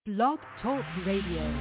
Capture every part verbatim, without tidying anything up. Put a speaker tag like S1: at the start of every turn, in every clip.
S1: Blog Talk Radio.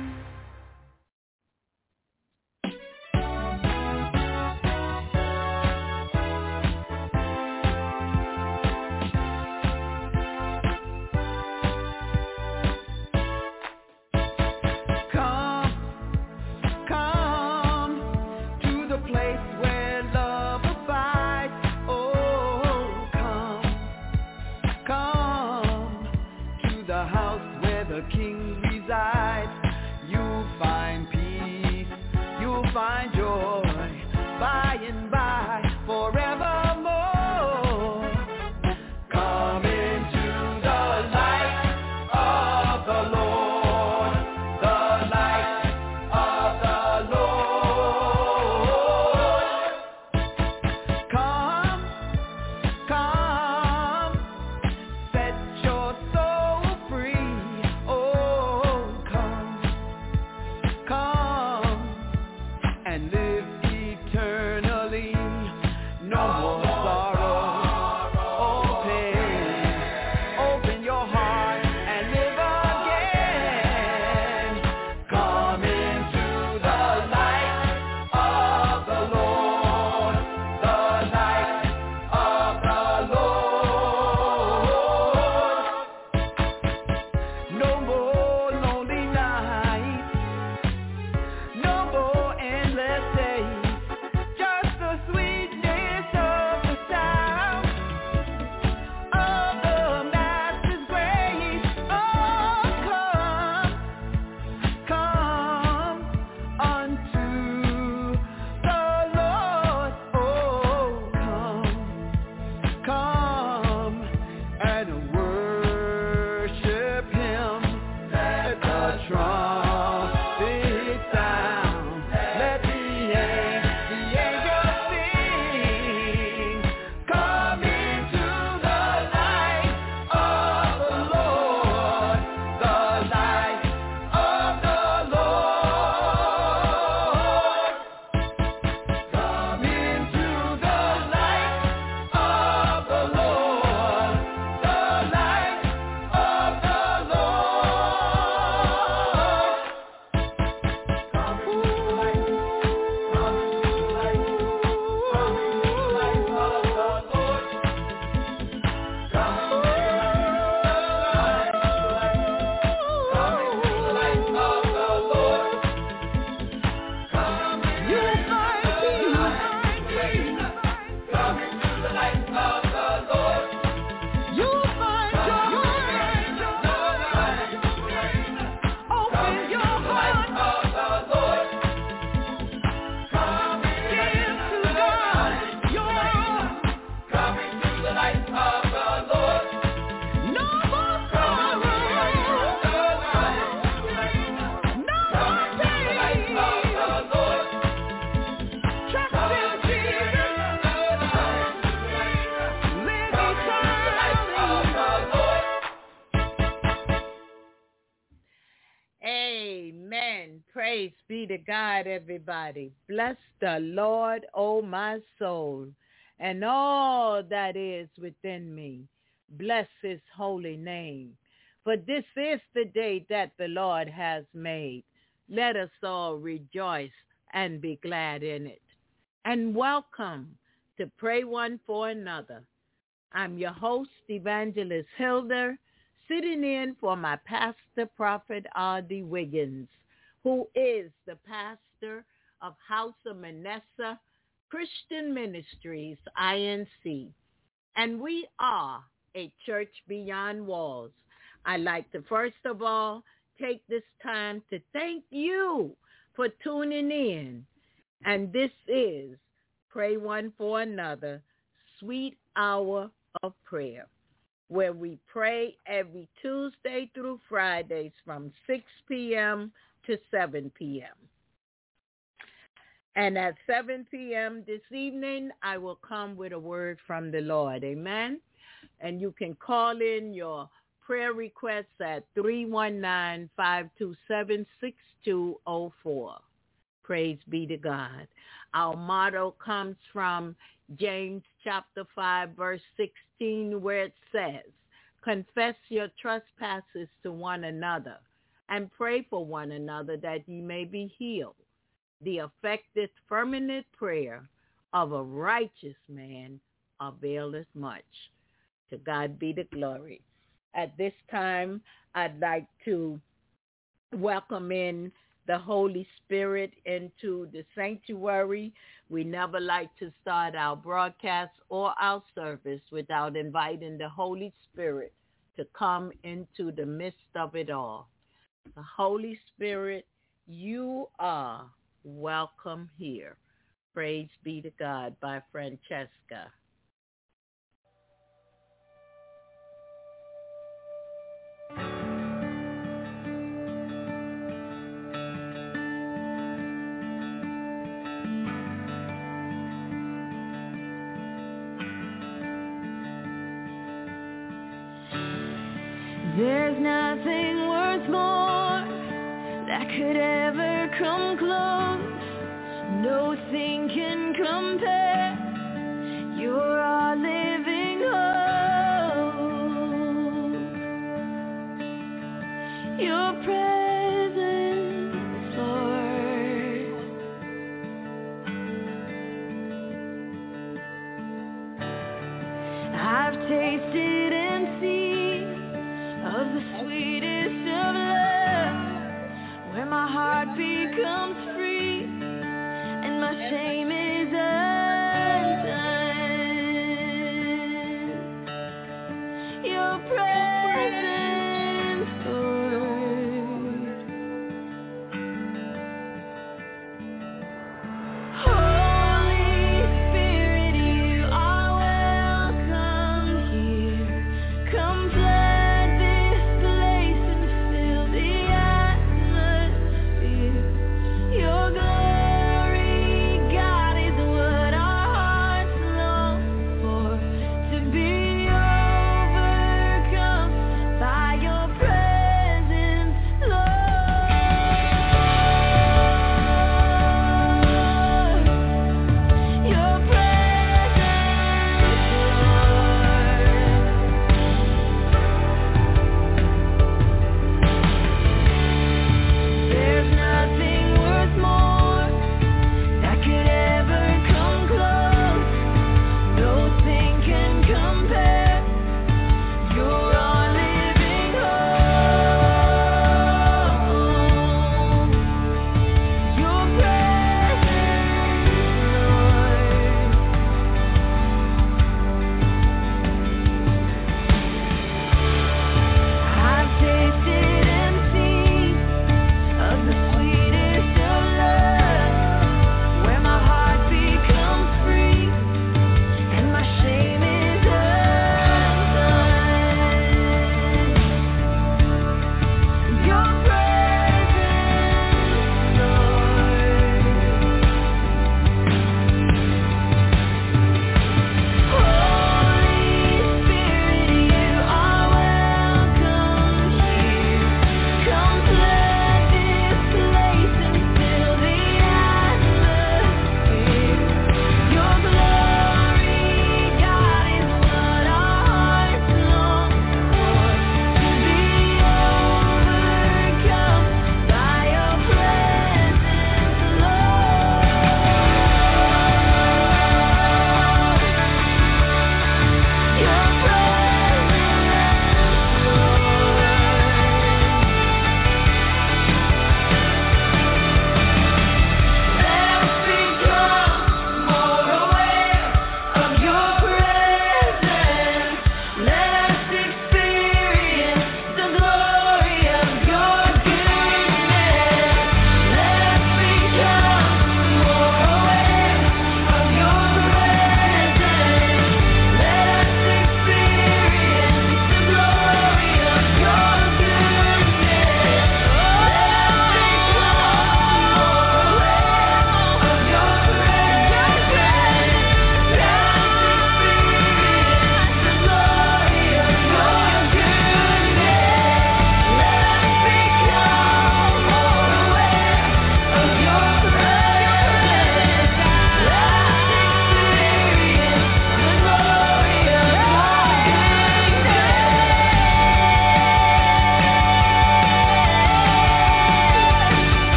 S2: God, everybody. Bless the Lord, oh my soul, and all that is within me. Bless his holy name. For this is the day that the Lord has made. Let us all rejoice and be glad in it. And welcome to Pray One for Another. I'm your host, Evangelist Hilda, sitting in for my pastor, Prophet R D. Wiggins, who is the pastor of House of Manasseh Christian Ministries, I N C. And we are a church beyond walls. I'd like to first of all take this time to thank you for tuning in. And this is Pray One for Another, Sweet Hour of Prayer, where we pray every Tuesday through Fridays from six p.m. to seven p.m. And at seven p.m. this evening, I will come with a word from the Lord. Amen. And you can call in your prayer requests at three one nine, five two seven, six two zero four. Praise be to God. Our motto comes from James chapter five, verse sixteen, where it says, Confess your trespasses to one another and pray for one another that ye may be healed. The effective, fervent prayer of a righteous man availeth much. To God be the glory. At this time, I'd like to welcome in the Holy Spirit into the sanctuary. We never like to start our broadcast or our service without inviting the Holy Spirit to come into the midst of it all. The Holy Spirit, you are welcome here. Praise be to God by Francesca.
S3: There's nothing worth more that could ever come close. Nothing can compare. You're our living hope. Your presence, Lord. I've tasted and seen of the sweetest of love, where my heart becomes free and my shame is undone. Your presence, Lord.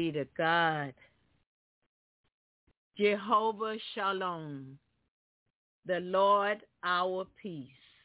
S2: be to God. Jehovah Shalom, the Lord our peace.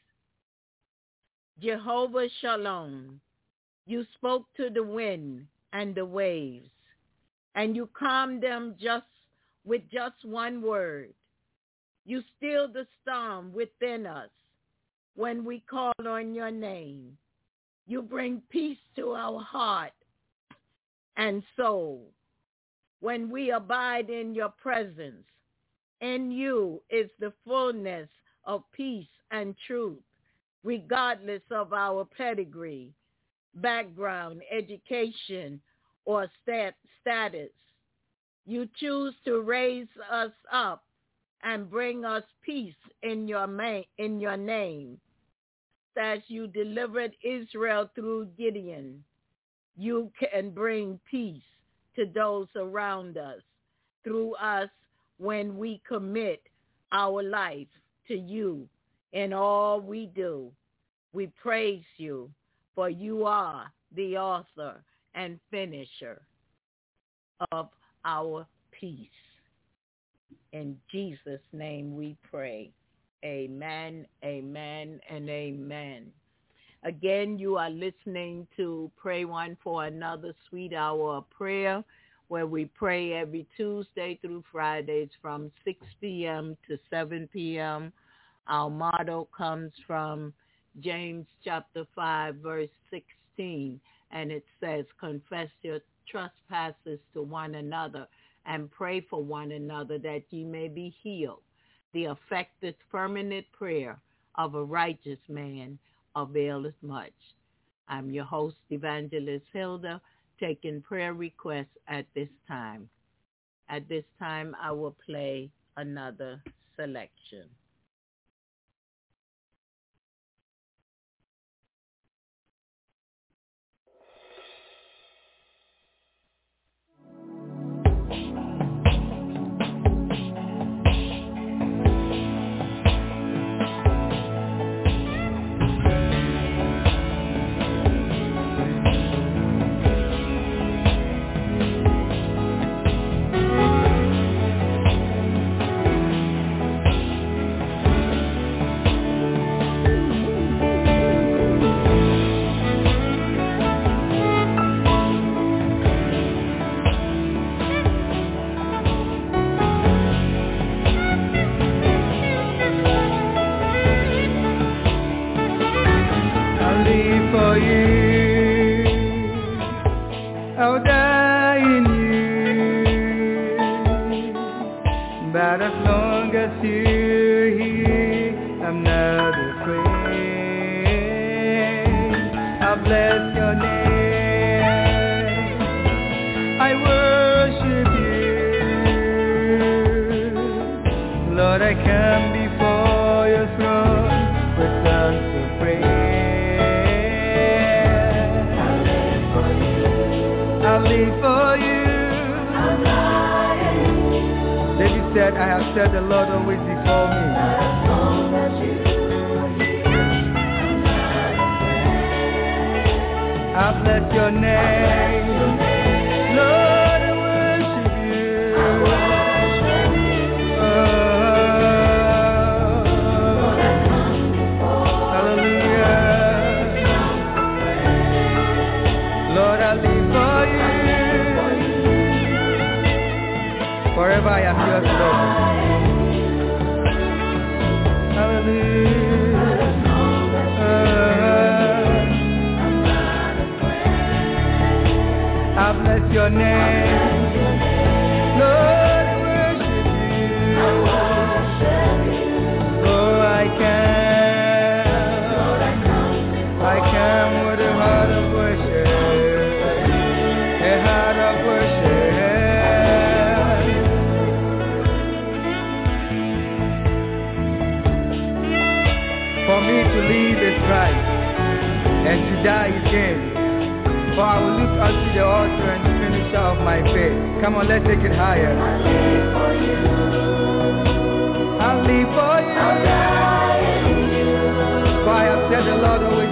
S2: Jehovah Shalom, you spoke to the wind and the waves, and you calmed them just with just one word. You stilled the storm within us when we call on your name. You bring peace to our heart and soul. When we abide in your presence, in you is the fullness of peace and truth, regardless of our pedigree, background, education, or stat- status. You choose to raise us up and bring us peace in your, ma- in your name. As you delivered Israel through Gideon, you can bring peace to those around us through us when we commit our life to you in all we do. We praise you, for you are the author and finisher of our peace. In Jesus' name we pray. Amen, amen, and amen. Again, you are listening to Pray One for Another Sweet Hour of Prayer, where we pray every Tuesday through Fridays from six p.m. to seven p.m. Our motto comes from James chapter five, verse sixteen, and it says, confess your trespasses to one another and pray for one another that ye may be healed. The effective, permanent prayer of a righteous man availeth much. I'm your host, Evangelist Hilda, taking prayer requests at this time. At this time, I will play another selection.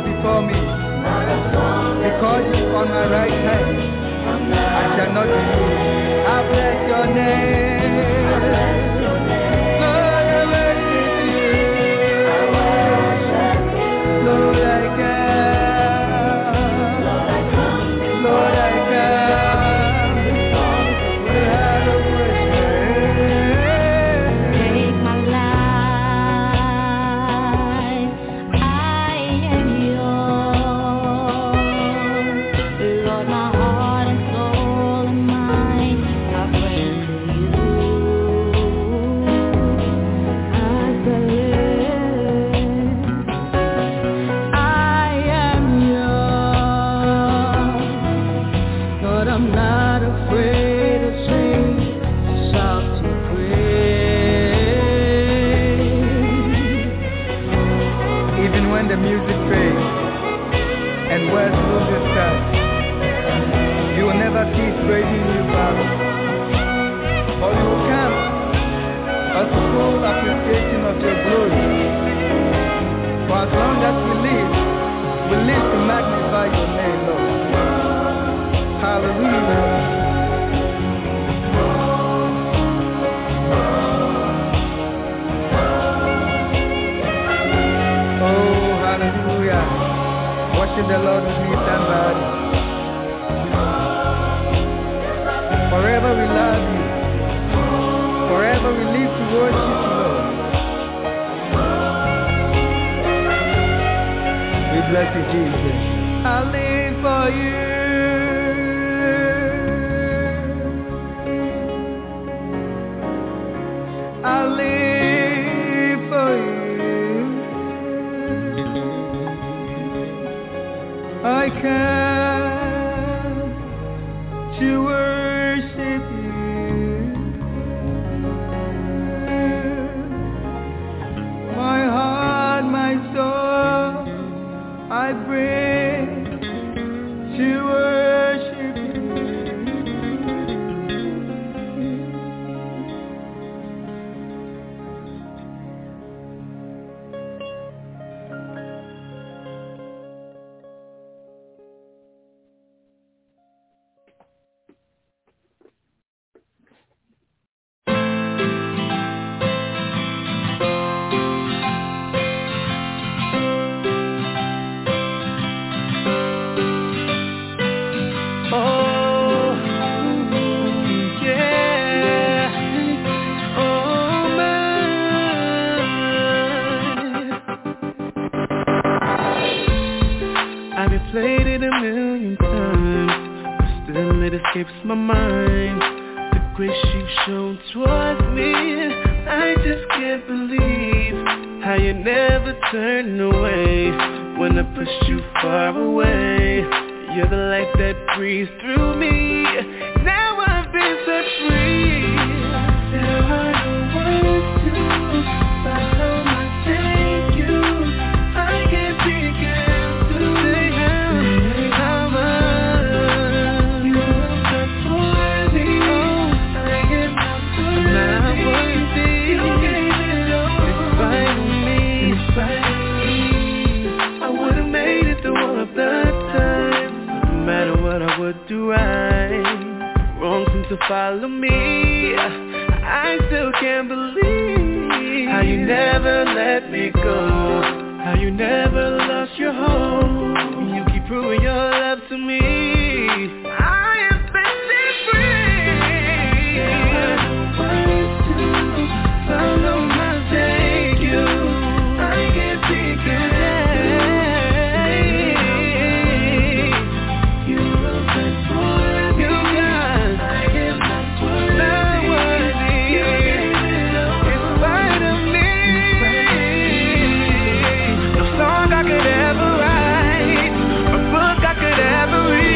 S4: Because you are on my right hand, I shall not be moved. when the music fades and words lose their touch, you will never cease praising you, Father. For you will come a full appreciation of your glory. For as long as we live, we live to magnify your name, Lord. Hallelujah. Hallelujah. Worship the Lord with me, somebody. Forever we love you. Forever we live to worship you, Lord. We bless you, Jesus. I live for you. I live for you. I come to worship you. My heart, my soul, I bring to worship you.
S5: Played it a million times, but still it escapes my mind. The grace you've shown towards me, I just can't believe how you never turned away when I pushed you far away. You're the light that breathes through me. Now I've been set free. There are no words to follow my thank you. I can't begin. Do right, wrong seems to follow me. I still can't believe how you never let me go, how you never lost your hope. You keep proving your love to me. I am set free. There are no words to follow my thank you. I can't think of I could ever read.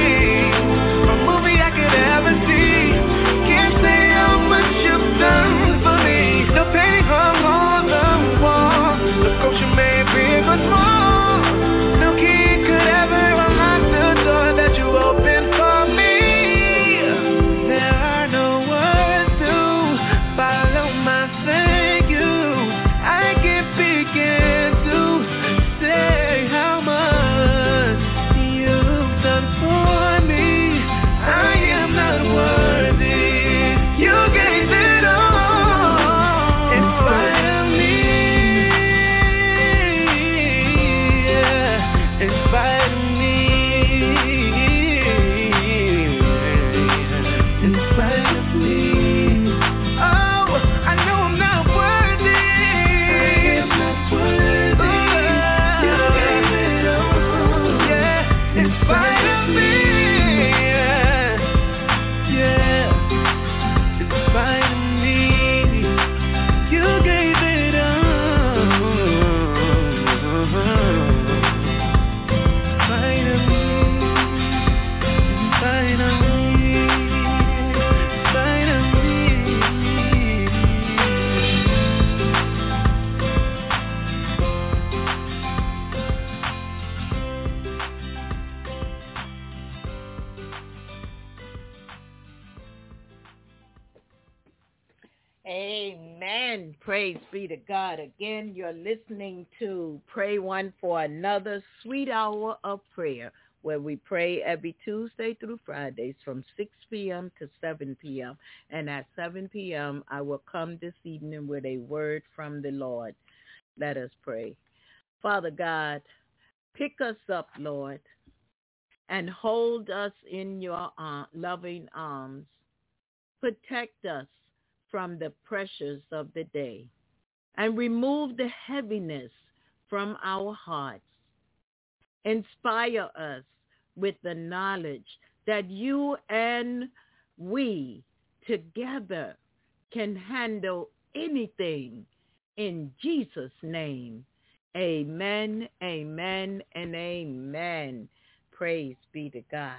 S2: Praise be to God. Again, you're listening to Pray One for Another, Sweet Hour of Prayer, where we pray every Tuesday through Fridays from six p.m. to seven p.m. And at seven p.m., I will come this evening with a word from the Lord. Let us pray. Father God, pick us up, Lord, and hold us in your uh, loving arms. Protect us from the pressures of the day, and remove the heaviness from our hearts. Inspire us with the knowledge that you and we together can handle anything. In Jesus' name, amen, amen, and amen. Praise be to God.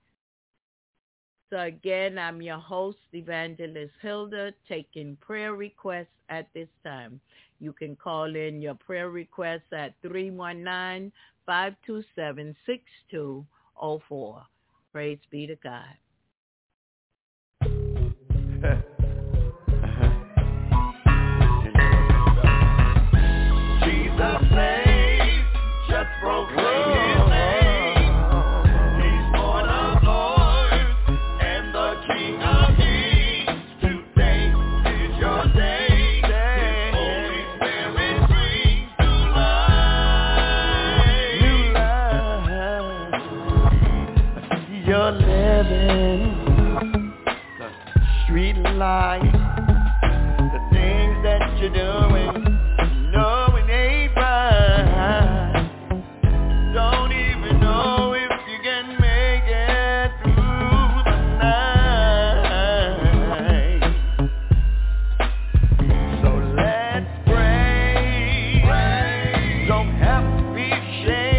S2: So again, I'm your host, Evangelist Hilda, taking prayer requests at this time. You can call in your prayer requests at three one nine, five two seven, six two zero four. Praise be to God.
S6: Jesus saves, just proclaim his name. You're living the street life, the things that you're doing, no, it ain't right. Don't even know if you can make it through the night. So let's pray, pray. Don't have to be ashamed.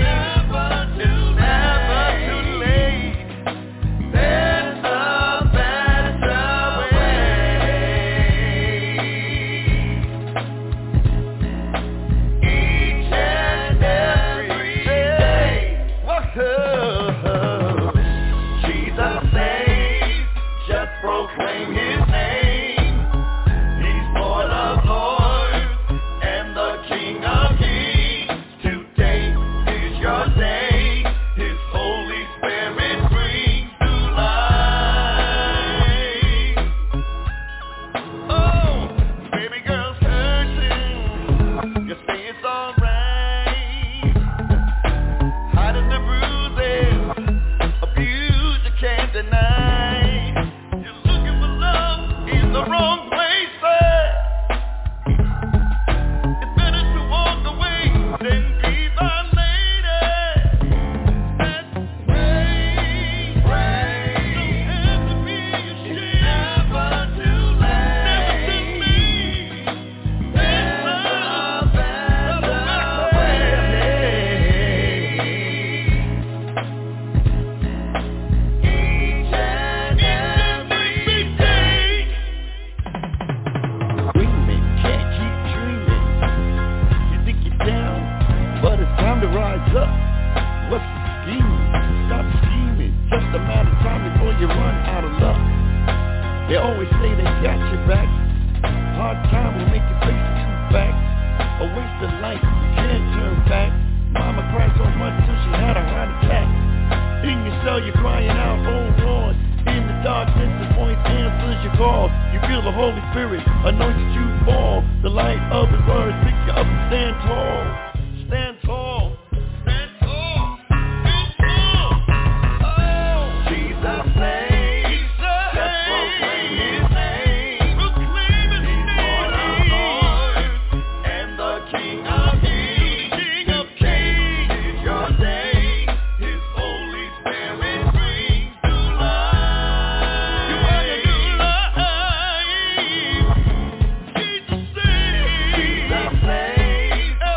S6: Say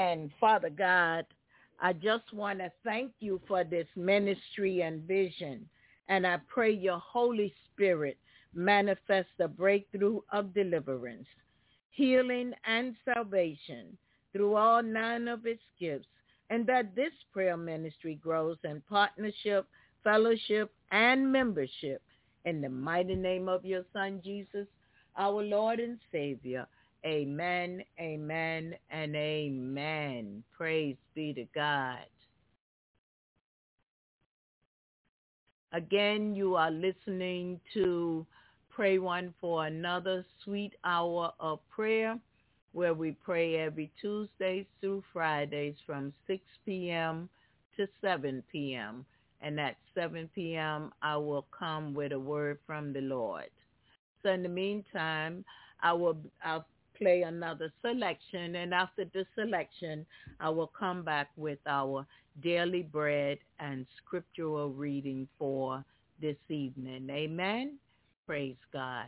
S2: Amen. Father God, I just want to thank you for this ministry and vision. And I pray your Holy Spirit manifest the breakthrough of deliverance, healing, and salvation through all nine of its gifts, and that this prayer ministry grows in partnership, fellowship, and membership. In the mighty name of your Son, Jesus, our Lord and Savior. Amen, amen, and amen. Praise be to God. Again, you are listening to Pray One for Another, Sweet Hour of Prayer, where we pray every Tuesdays through Fridays from six p.m. to seven p.m. And at seven p.m., I will come with a word from the Lord. So in the meantime, I will I'll play another selection, and after the selection, I will come back with our daily bread and scriptural reading for this evening. Amen. Praise God.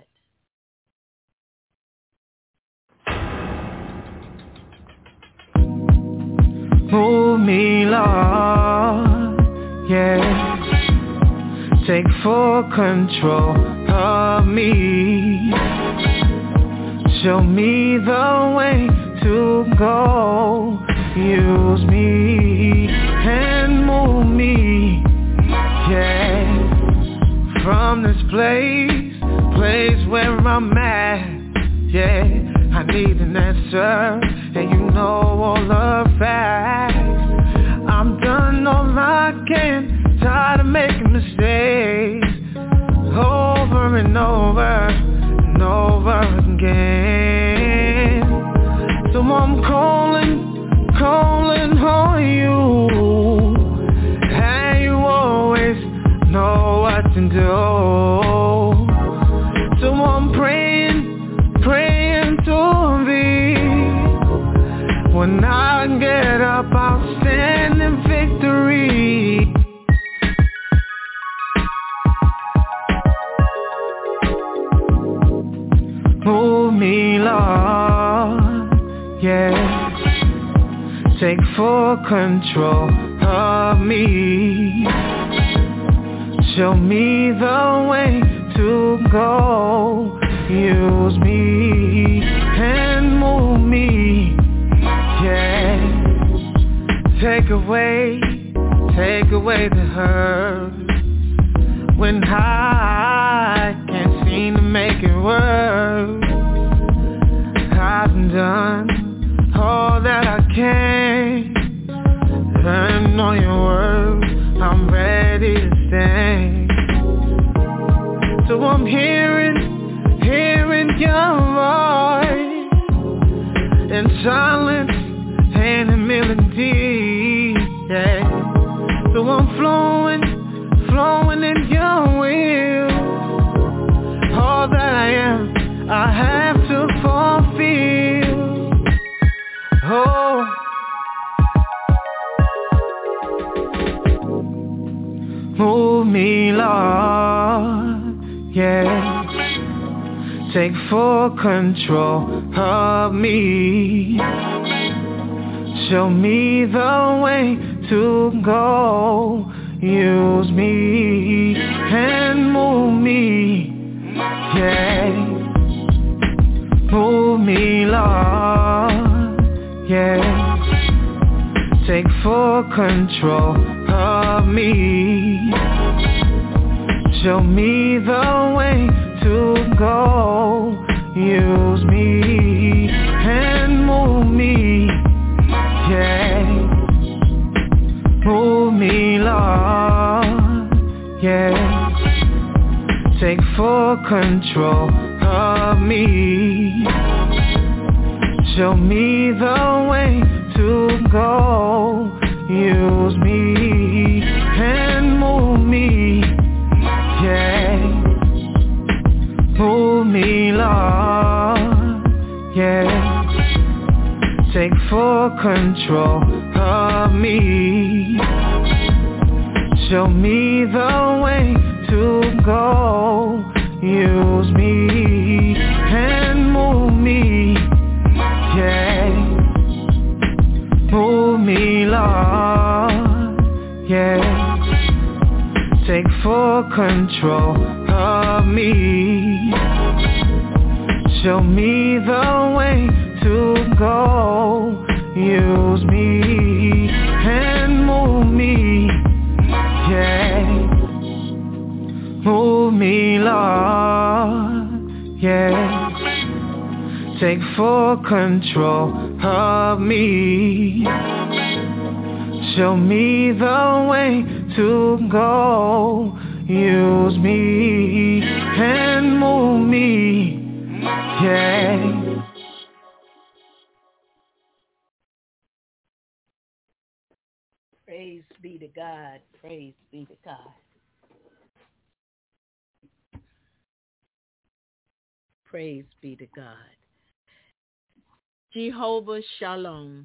S4: Move me, Lord, yeah. Take full control of me. Show me the way to go. Use me and move me, yeah. From this place, place where I'm at, yeah. I need an answer, and you know all the facts. I'm done all I can, tired of making mistakes, over and over and over again. So I'm calling, calling on you, and you always know what to do. So I'm praying, praying to thee. When I get up, I'll stand in victory. Move me, Lord, yeah. Take full control of me. Show me the way to go. Use me and move me, yeah. Take away, take away the hurt when I can't seem to make it work. I've done all that I can, and on your word, I'm ready to stand. So I'm hearing, hearing your voice in silence and in melody, yeah. So I'm flowing, flowing in your will. All that I am, I have to fulfill. Oh, move me, Lord, yeah. Take full control of me. Show me the way to go. Use me and move me, yeah. Move me, Lord, yeah. Take full control of me. Show me the way to go. Use me and move me, yeah. Move me, Lord, yeah. Take full control of me. Show me the way to go. Use me and move me, yeah. Move me, Lord, yeah. Take full control of me. Show me the way to go. Use me and move me, yeah. me, Lord, yeah. Take full control of me. Show me the way to go. Use me and move me, yeah. Move me, Lord, yeah. Take full control of me. Show me the way to go. Use me and move me, yeah.
S2: Praise be to God. Praise be to God. Praise be to God. Jehovah Shalom.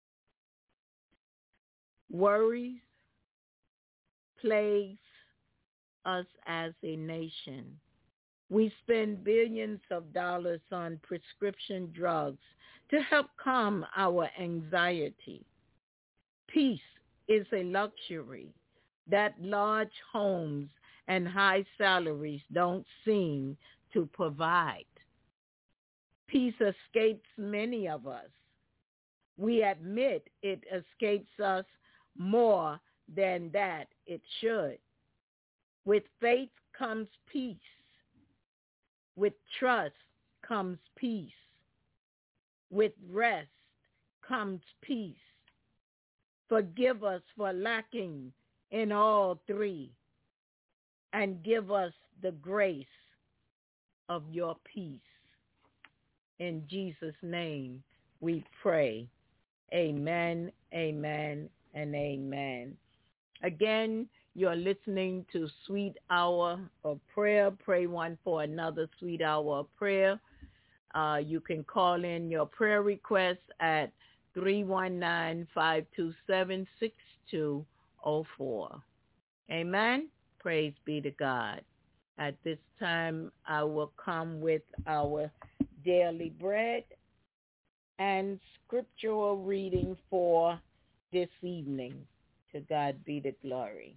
S2: Worries plagues us as a nation. We spend billions of dollars on prescription drugs to help calm our anxiety. Peace is a luxury that large homes and high salaries don't seem to provide. Peace escapes many of us. We admit it escapes us more than that it should. With faith comes peace. With trust comes peace. With rest comes peace. Forgive us for lacking in all three, and give us the grace of your peace. In Jesus' name we pray. Amen, amen, and amen. Again, you're listening to Sweet Hour of Prayer. Pray one for another Sweet Hour of Prayer. Uh, you can call in your prayer requests at three one nine, five two seven, six two zero four. Amen. Praise be to God. At this time, I will come with our daily bread and scriptural reading for this evening. To God be the glory.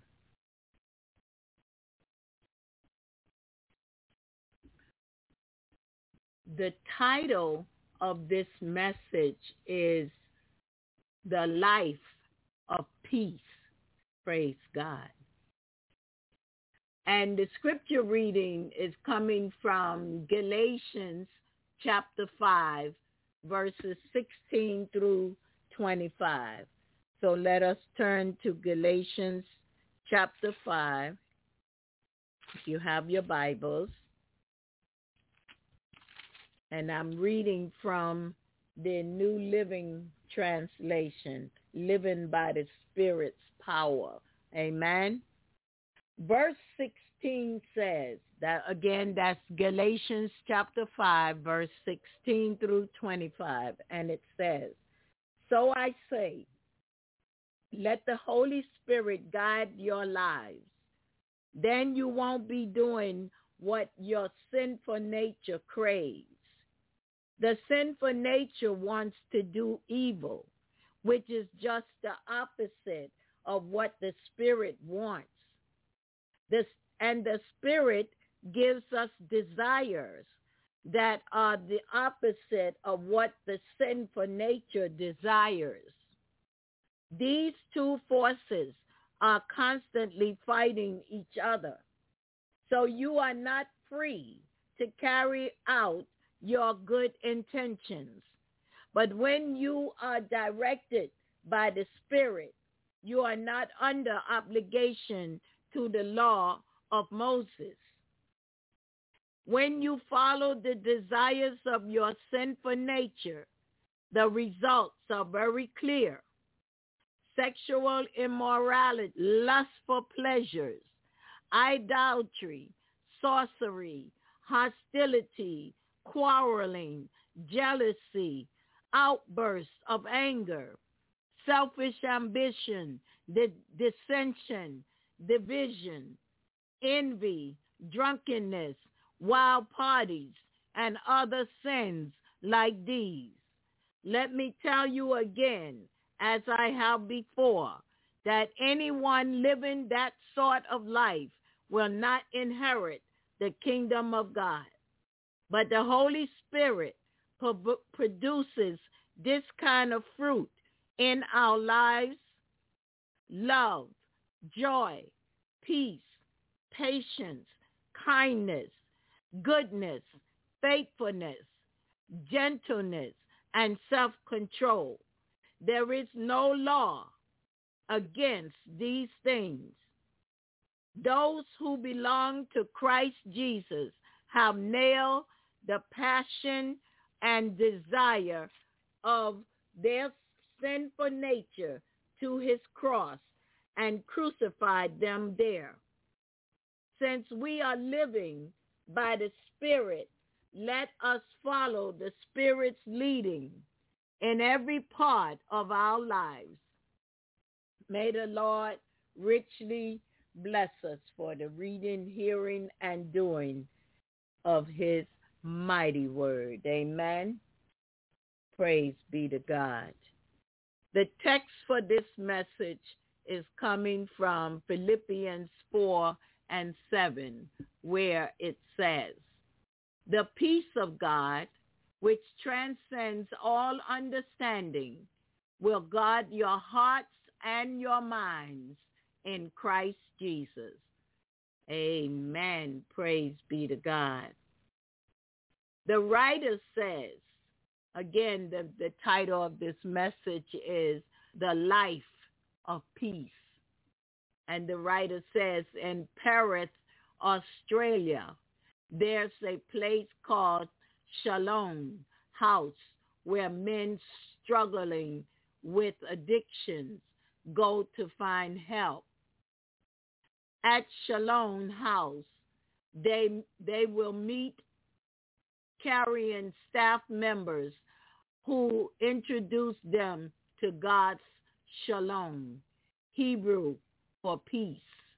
S2: The title of this message is The Life of Peace. Praise God. And the scripture reading is coming from Galatians chapter five, verses sixteen through twenty-five. So let us turn to Galatians chapter five. If you have your Bibles. And I'm reading from the New Living Translation, Living by the Spirit's Power. Amen. Verse sixteen says, that again, that's Galatians chapter five, verse sixteen through twenty-five. And it says, so I say, let the Holy Spirit guide your lives. Then you won't be doing what your sinful nature craves. The sinful nature wants to do evil, which is just the opposite of what the Spirit wants. This, and the Spirit gives us desires that are the opposite of what the sinful nature desires. These two forces are constantly fighting each other. So you are not free to carry out your good intentions. But when you are directed by the Spirit, you are not under obligation to the law of Moses. When you follow the desires of your sinful nature, the results are very clear. Sexual immorality, lustful pleasures, idolatry, sorcery, hostility, quarreling, jealousy, outbursts of anger, selfish ambition, di- dissension, division, envy, drunkenness, wild parties, and other sins like these. Let me tell you again, as I have before, that anyone living that sort of life will not inherit the kingdom of God. But the Holy Spirit pro- produces this kind of fruit in our lives: love, joy, peace, patience, kindness, goodness, faithfulness, gentleness, and self-control. There is no law against these things. Those who belong to Christ Jesus have nailed the passion and desire of their sinful nature to his cross and crucified them there. Since we are living by the Spirit, let us follow the Spirit's leading in every part of our lives. May the Lord richly bless us for the reading, hearing, and doing of his mighty word. Amen. Praise be to God. The text for this message is coming from Philippians four and seven, where it says, "The peace of God, which transcends all understanding, will guard your hearts and your minds in Christ Jesus." Amen. Praise be to God. The writer says, again, the, the title of this message is "The Life of Peace." And the writer says, in Perth, Australia, there's a place called Shalom House where men struggling with addictions go to find help. At Shalom House, they they will meet carrying staff members who introduce them to God's Shalom, Hebrew for peace.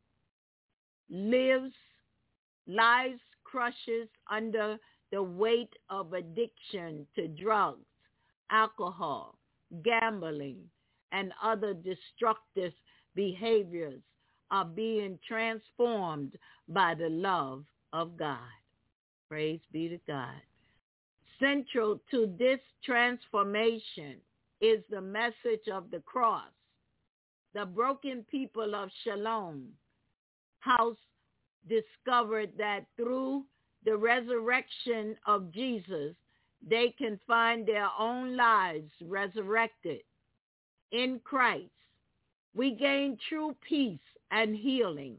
S2: Lives, lives crushes under the weight of addiction to drugs, alcohol, gambling, and other destructive behaviors are being transformed by the love of God. Praise be to God. Central to this transformation is the message of the cross. The broken people of Shalom House discovered that through the resurrection of Jesus, they can find their own lives resurrected. In Christ, we gain true peace and healing.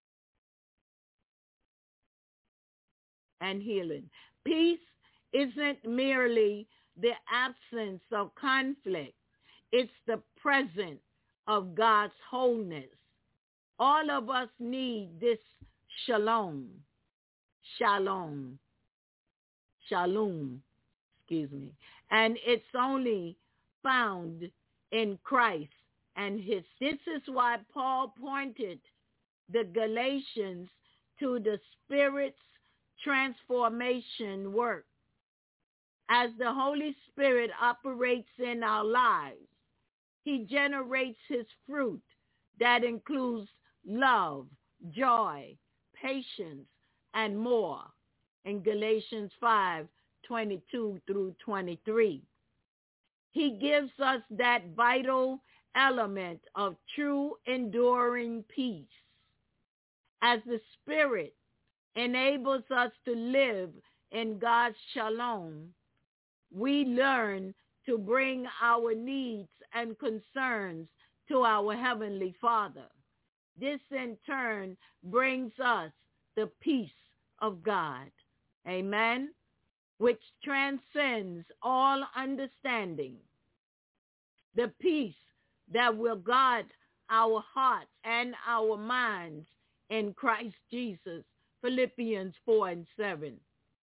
S2: And healing. Peace isn't merely the absence of conflict. It's the presence of God's wholeness. All of us need this shalom. Shalom. Shalom. Excuse me. And it's only found in Christ and his. This is why Paul pointed the Galatians to the Spirit's transformation work. As the Holy Spirit operates in our lives, he generates his fruit that includes love, joy, patience, and more in Galatians five, twenty-two through twenty-three. He gives us that vital element of true enduring peace. As the Spirit enables us to live in God's shalom, we learn to bring our needs and concerns to our Heavenly Father. This in turn brings us the peace of God, amen, which transcends all understanding. The peace that will guard our hearts and our minds in Christ Jesus, Philippians four and seven.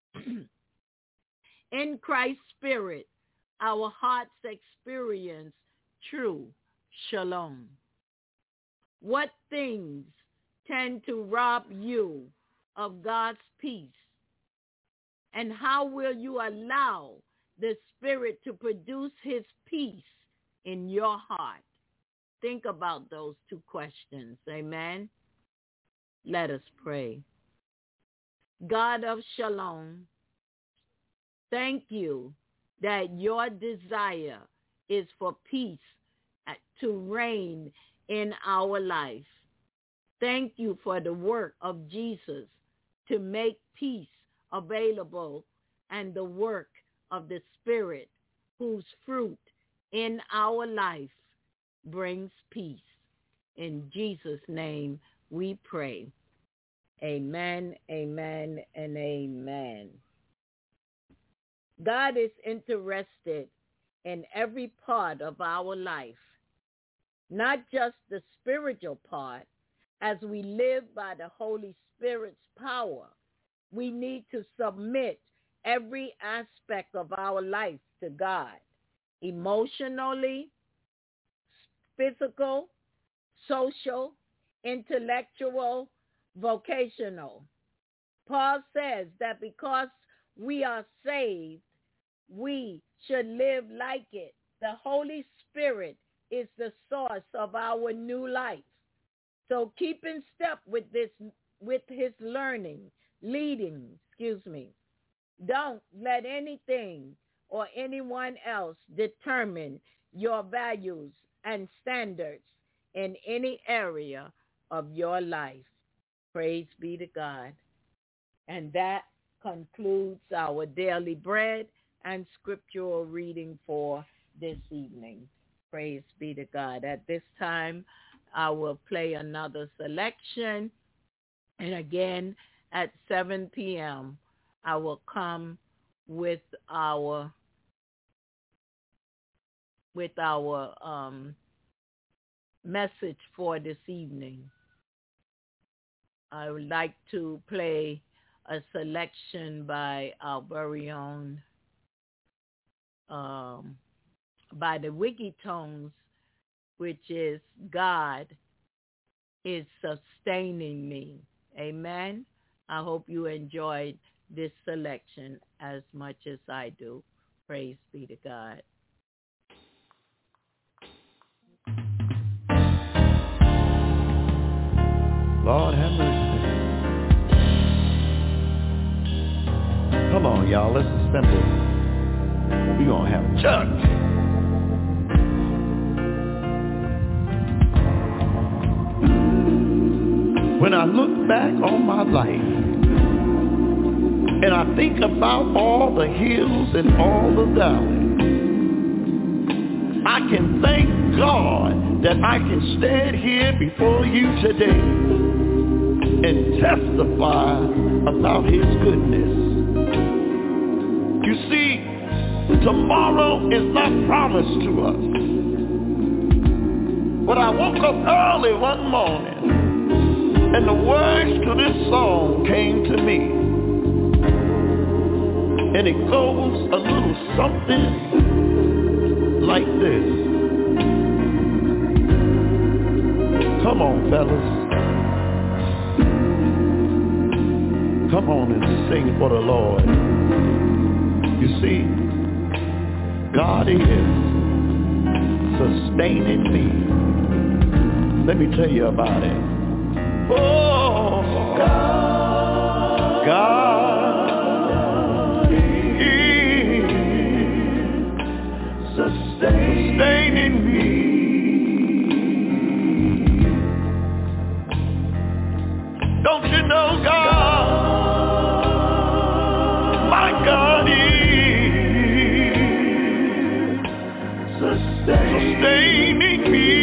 S2: In Christ's Spirit, our hearts experience true shalom. What things tend to rob you of God's peace? And how will you allow the Spirit to produce his peace in your heart? Think about those two questions. Amen. Let us pray. God of Shalom, thank you that your desire is for peace to reign in our life. Thank you for the work of Jesus to make peace available and the work of the Spirit whose fruit in our life brings peace. In Jesus' name we pray. Amen, amen, and amen. God is interested in every part of our life, not just the spiritual part. As we live by the Holy Spirit's power, we need to submit every aspect of our life to God, emotionally, physical, social, intellectual, vocational. Paul says that because we are saved, we should live like it. The Holy Spirit is the source of our new life. So keep in step with this, with his learning, leading, excuse me. Don't let anything or anyone else determine your values and standards in any area of your life. Praise be to God. And that concludes our daily bread and scriptural reading for this evening. Praise be to God. At this time, I will play another selection. And again, at seven p.m., I will come with our with our um, message for this evening. I would like to play a selection by our very own, um, by the Wikitones, which is God is Sustaining Me. Amen. I hope you enjoyed this selection as much as I do. Praise be to God.
S6: Lord have mercy. Come on, y'all, let's assemble. We're going to have church. When I look back on my life and I think about all the hills and all the valleys, I can thank God that I can stand here before you today and testify about his goodness. You see, tomorrow is not promised to us. But I woke up early one morning and the words to this song came to me. And it goes a little something like this. Come on, fellas. Come on and sing for the Lord. You see, God is sustaining me. Let me tell you about it. Oh, God, God is sustaining me. Don't you know God, my God is sustaining me.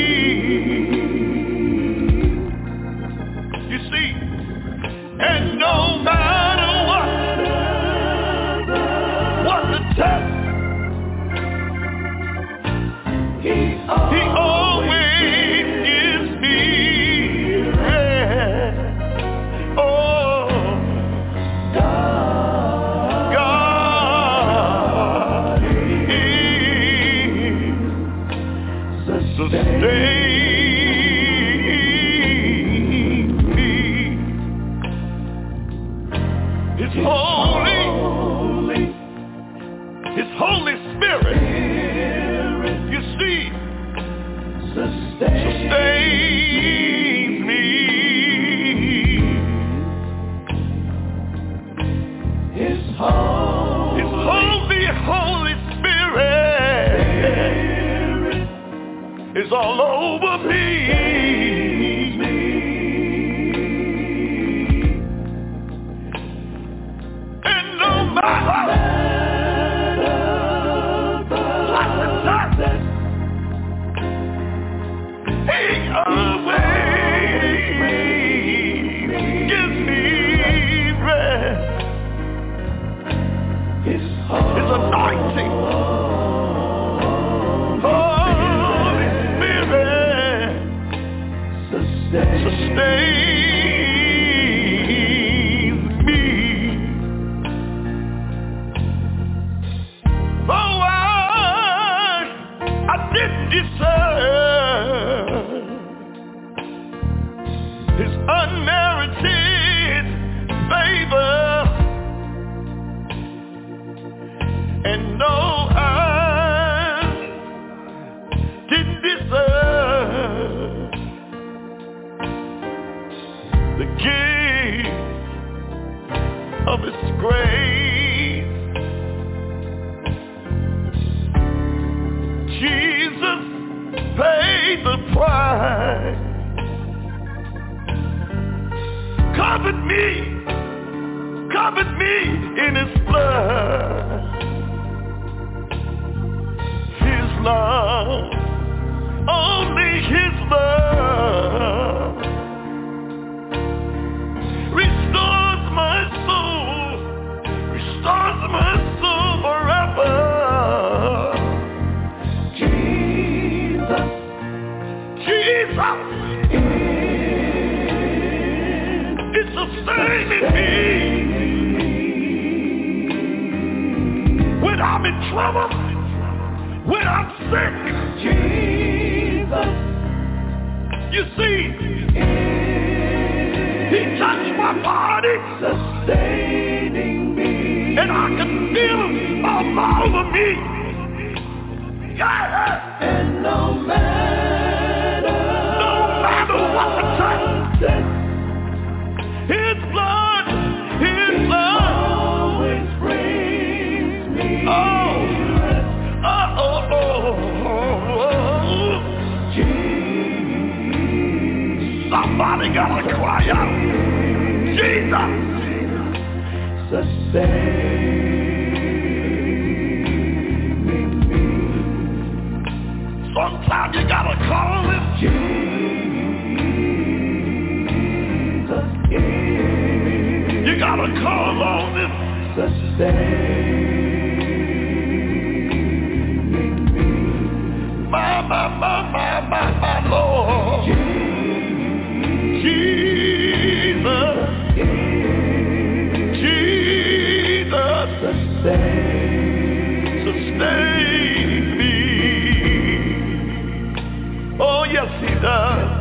S6: And no matter what, what the test, he always, he always gives me rest. Oh, God, God is sustaining. His Holy, His Holy Spirit, you see, sustains me. His holy, His holy, Holy Spirit is all over me. And no matter what the darkness, He always gives me rest. His anointing, Holy Spirit, sustains me. Though I, I didn't deserve His unmerited favor, and no, I didn't deserve the gift of His grace. Jesus paid the price, covered me, covered me in His blood. His love, only His love restores my soul, restores my soul forever. Jesus, Jesus is sustaining me when I'm in trouble, when I'm sick. Jesus, you see, He touched my body, sustaining me, and I can feel Him all over me. Yeah. And no matter, no matter what the time, His blood, His blood always brings me. Oh. Oh, oh, oh, oh. Somebody gotta cry out. Jesus, sustaining me. Sometimes you gotta call Him. Jesus, you gotta call on Him. Sustaining me. My, my, my, my, my, my Lord. Jesus, Jesus, sustain, sustain me. Oh yes, He does.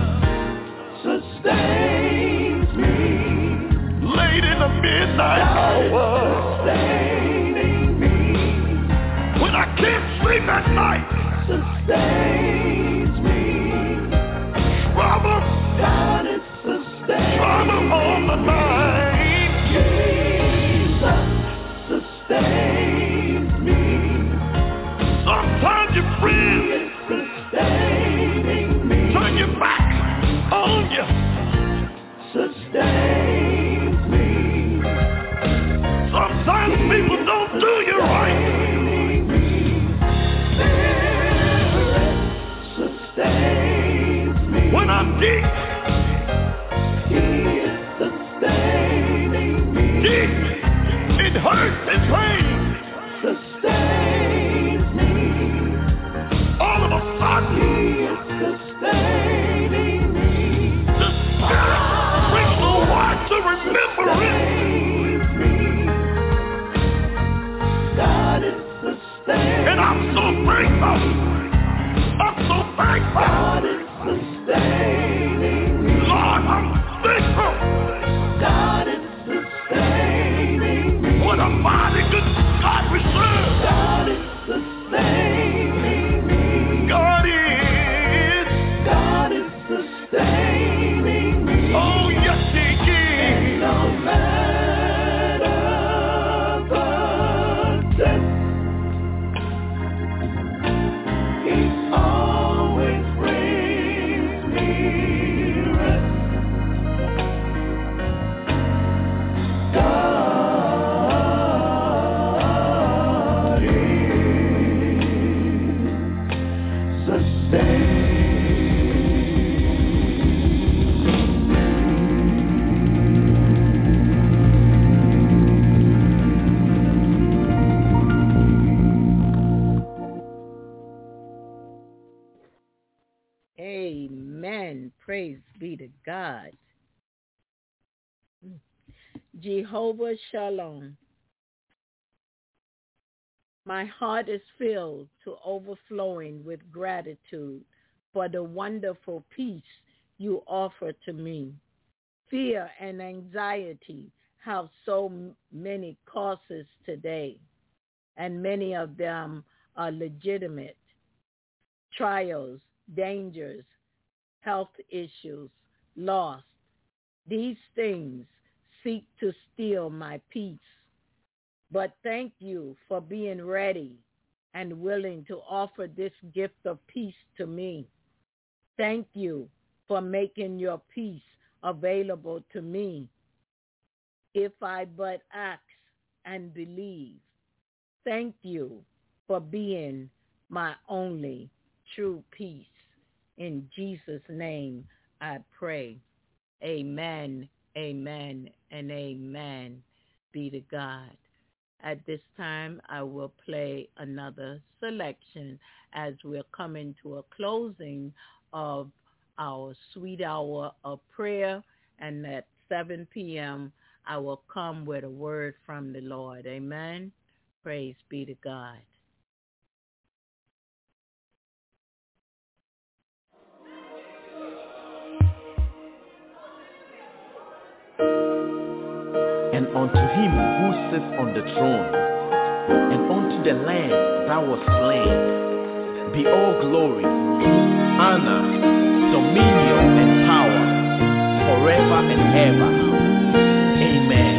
S6: Sustains me. Late in the midnight hour, sustaining me. When I can't sleep at night, sustains me. Trouble, God is sustained. Trouble on the mind. Jesus sustains me. Sometimes your friend is sustaining me. Turn your back on you. Sustains me. Sometimes people don't do you right. Sustains me. When I'm deep, He is sustained.
S2: Praise be to God. Jehovah Shalom. My heart is filled to overflowing with gratitude for the wonderful peace you offer to me. Fear and anxiety have so many causes today, and many of them are legitimate. Trials, dangers, health issues, loss. These things seek to steal my peace. But thank you for being ready and willing to offer this gift of peace to me. Thank you for making your peace available to me if I but ask and believe. Thank you for being my only true peace. In Jesus' name I pray. Amen, amen, and amen. Be to God. At this time, I will play another selection as we're coming to a closing of our sweet hour of prayer. And at seven p.m., I will come with a word from the Lord. Amen. Praise be to God.
S7: And unto him who sits on the throne, and unto the Lamb that was slain, be all glory, honor, dominion, and power, forever and ever. Amen.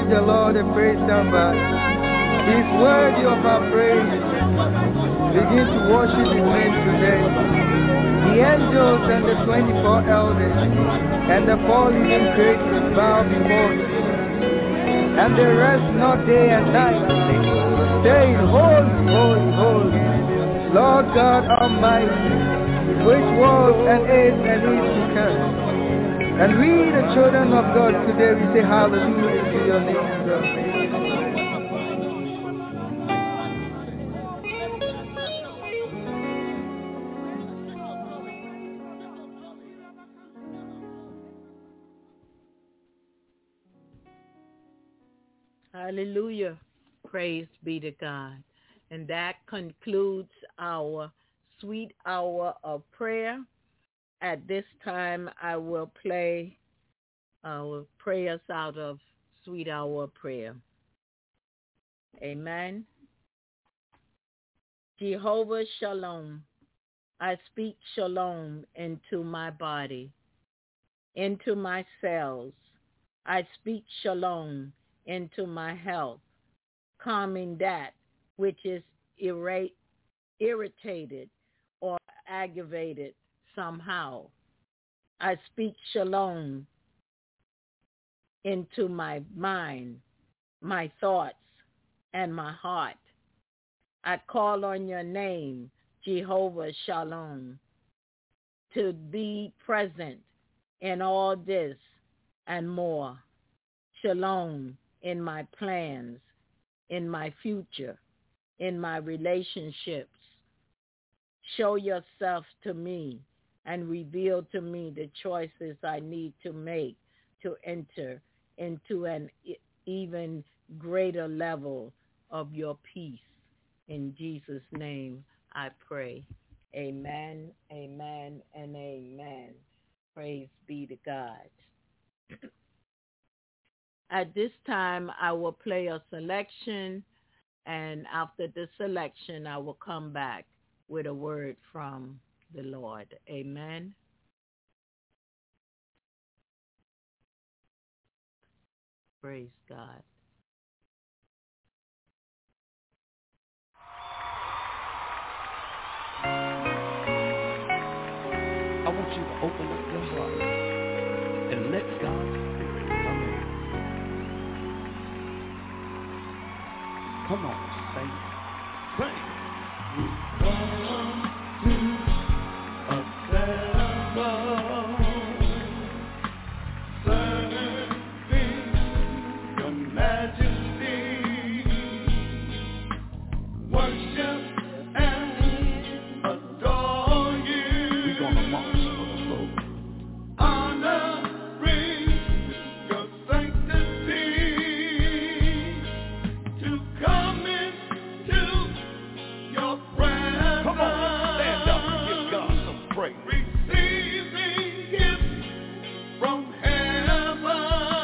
S4: the Lord a praise number. He's worthy of our praise. Begin to worship His name today. The angels and the twenty-four elders and the four living creatures bow before Him, and they rest not day and night, saying, Holy, holy, holy, Lord God Almighty, which was and is and is to come. And we, the children of God, today we say hallelujah to your name, God.
S2: Hallelujah. Praise be to God. And that concludes our sweet hour of prayer. At this time, I will play our prayers out of sweet hour of prayer. Amen. Jehovah Shalom, I speak shalom into my body, into my cells. I speak shalom into my health, calming that which is irate, irritated or aggravated somehow. I speak shalom into my mind, my thoughts, and my heart. I call on your name, Jehovah Shalom, to be present in all this and more. Shalom in my plans, in my future, in my relationships. Show yourself to me and reveal to me the choices I need to make to enter into an even greater level of your peace. In Jesus' name I pray. Amen, amen, and amen. Praise be to God. At this time, I will play a selection, and after the selection, I will come back with a word from the Lord. Amen. Praise God.
S8: I want you to open up your heart and let God's Spirit come in. Come on, sing. Sing. We come to assemble, serving your majesty, worship and adore you. We're gonna march for the Lord. Honoring your sanctity, to come into your presence. Come on, stand up and give God some praise. Receiving gifts from heaven,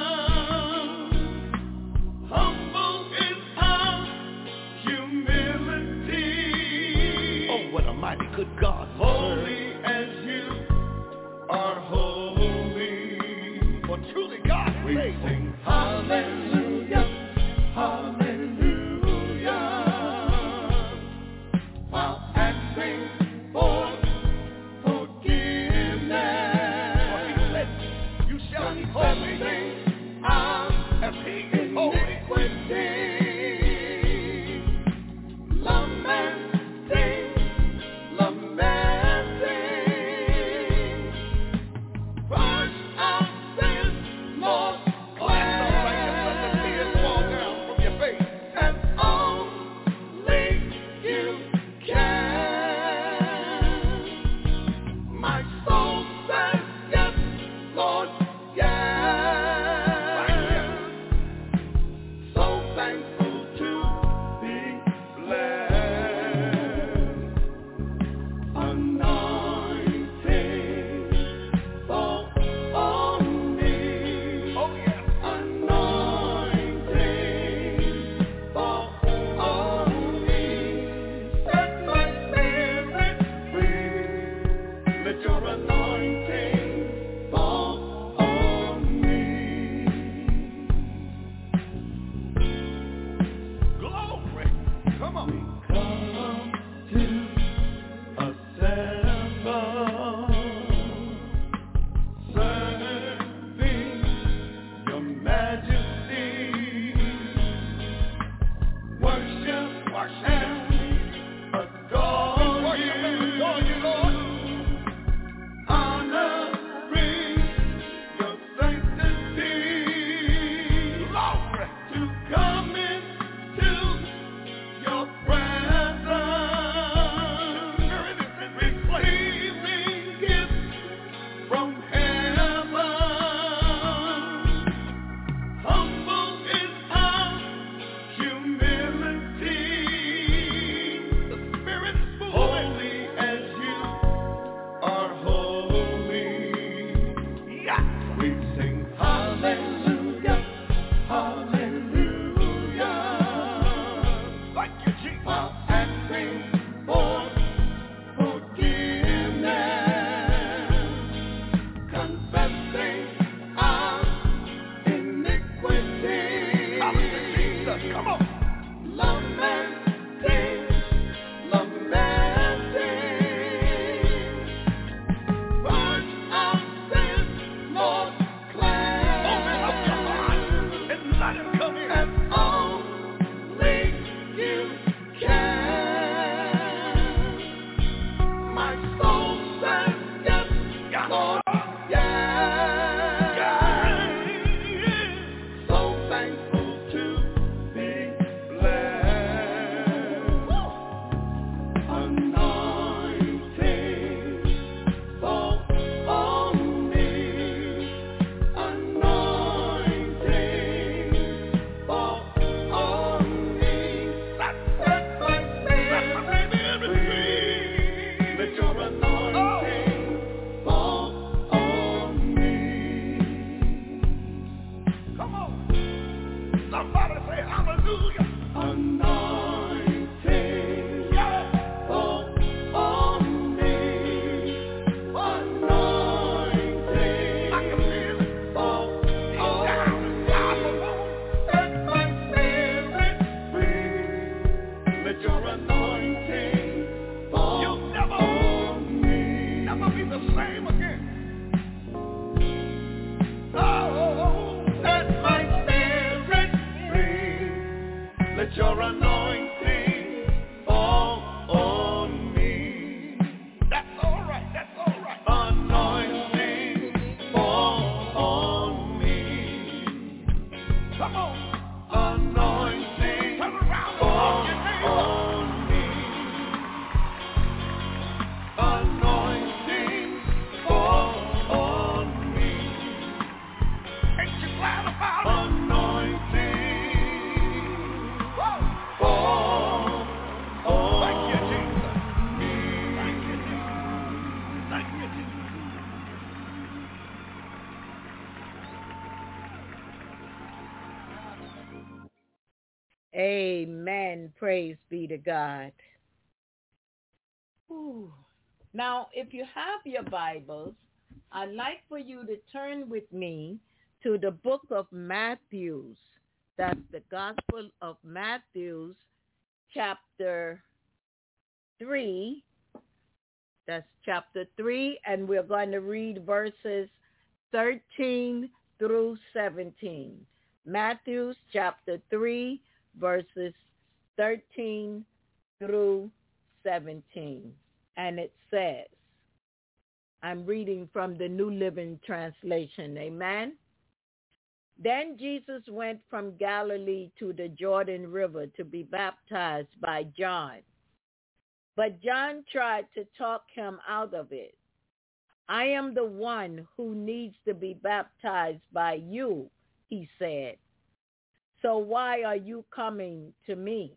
S8: humble in our humility. Oh, what a mighty good God. Holy as you are holy. For truly God is we faithful. Sing hallelujah, hallelujah, while asking for forgiveness. For he said, you shall be holy as he is holy. Lamenting, lamenting, wash our sins, Lord, cleanse. Let your anointing fall on me. That's all right, that's all right. Anointing fall on me. Come on. Anointing fall on me. Anointing fall on me. Ain't you glad about it? Anointing.
S2: Amen. Praise be to God. Ooh. Now, if you have your Bibles, I'd like for you to turn with me to the book of Matthew. That's the Gospel of Matthew, chapter three. That's chapter three, and we're going to read verses thirteen through seventeen. Matthew chapter three, verses thirteen through seventeen. And it says, I'm reading from the New Living Translation, amen? Then Jesus went from Galilee to the Jordan River to be baptized by John. But John tried to talk him out of it. I am the one who needs to be baptized by you, he said. So why are you coming to me?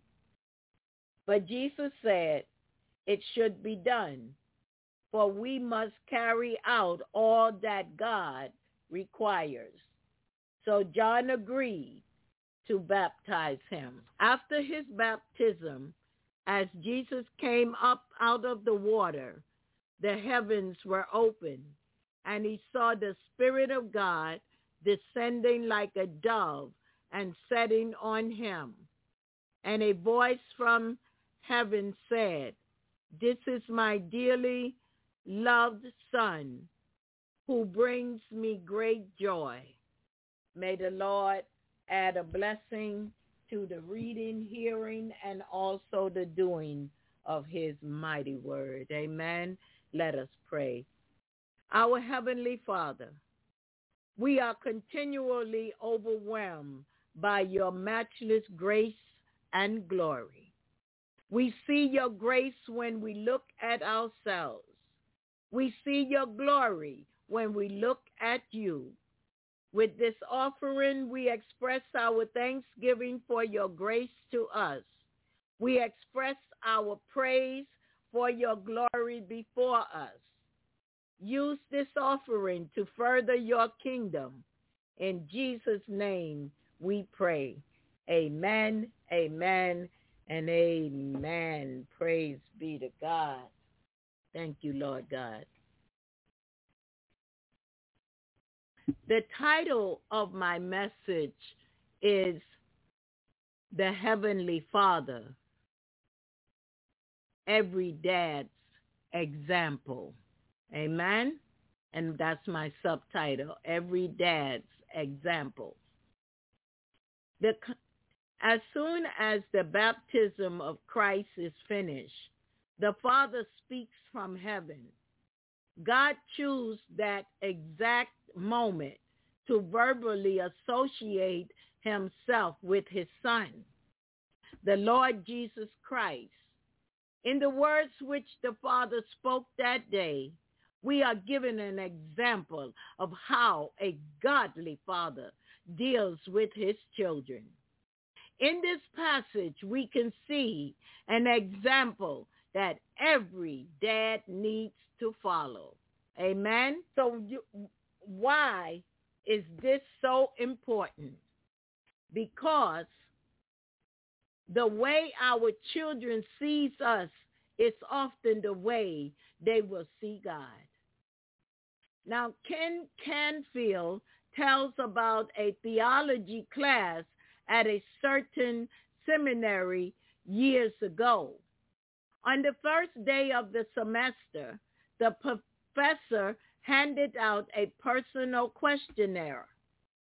S2: But Jesus said, it should be done, for we must carry out all that God requires. So John agreed to baptize him. After his baptism, as Jesus came up out of the water, the heavens were opened, and he saw the Spirit of God descending like a dove and setting on him. And a voice from heaven said, this is my dearly loved Son, who brings me great joy. May the Lord add a blessing to the reading, hearing, and also the doing of his mighty word. Amen. Let us pray. Our Heavenly Father, we are continually overwhelmed by your matchless grace and glory. We see your grace when we look at ourselves. We see your glory when we look at you. With this offering, we express our thanksgiving for your grace to us. We express our praise for your glory before us. Use this offering to further your kingdom. In Jesus' name we pray. Amen, amen, and amen. Praise be to God. Thank you, Lord God. The title of my message is The Heavenly Father, Every Dad's Example. Amen? And that's my subtitle, Every Dad's Example. The, as soon as the baptism of Christ is finished, the Father speaks from heaven. God chose that exact moment to verbally associate himself with his Son, the Lord Jesus Christ. In the words which the Father spoke that day, we are given an example of how a godly father deals with his children. In this passage, we can see an example that every dad needs to follow. Amen? So you, why is this so important? Because the way our children sees us is often the way they will see God. Now, Ken Canfield tells about a theology class at a certain seminary years ago. On the first day of the semester, the professor handed out a personal questionnaire.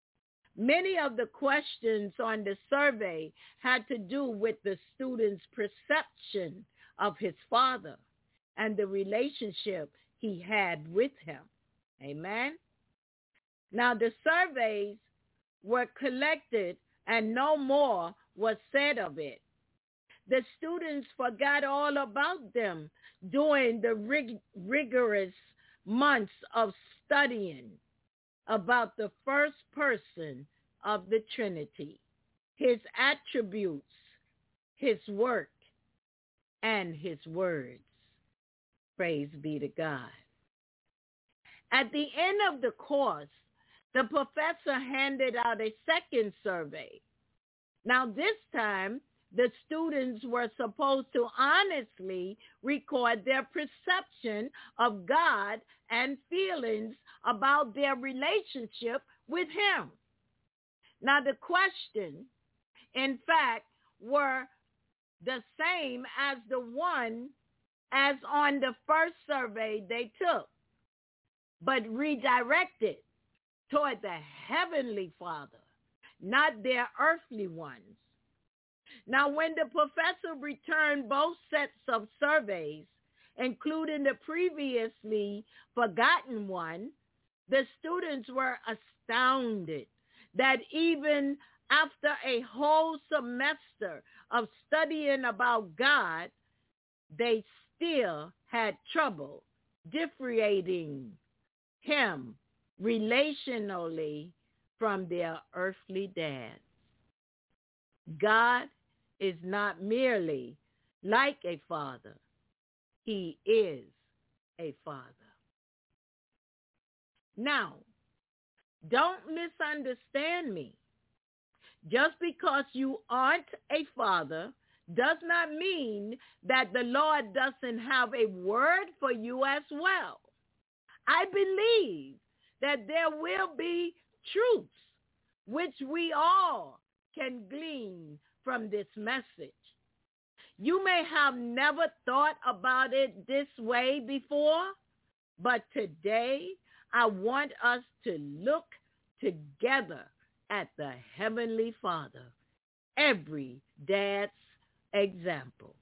S2: Many of the questions on the survey had to do with the student's perception of his father and the relationship he had with him. Amen. Now, the surveys were collected and no more was said of it. The students forgot all about them during the rig- rigorous months of studying about the first person of the Trinity, his attributes, his work, and his words. Praise be to God. At the end of the course, the professor handed out a second survey. Now, this time, the students were supposed to honestly record their perception of God and feelings about their relationship with him. Now, the questions, in fact, were the same as the one as on the first survey they took, but redirected toward the Heavenly Father, not their earthly ones. Now, when the professor returned both sets of surveys, including the previously forgotten one, the students were astounded that even after a whole semester of studying about God, they still had trouble differentiating him relationally from their earthly dad. God is not merely like a father. He is a father. Now, don't misunderstand me. Just because you aren't a father does not mean that the Lord doesn't have a word for you as well. I believe that there will be truths which we all can glean from this message. You may have never thought about it this way before, but today I want us to look together at the Heavenly Father, every dad's example.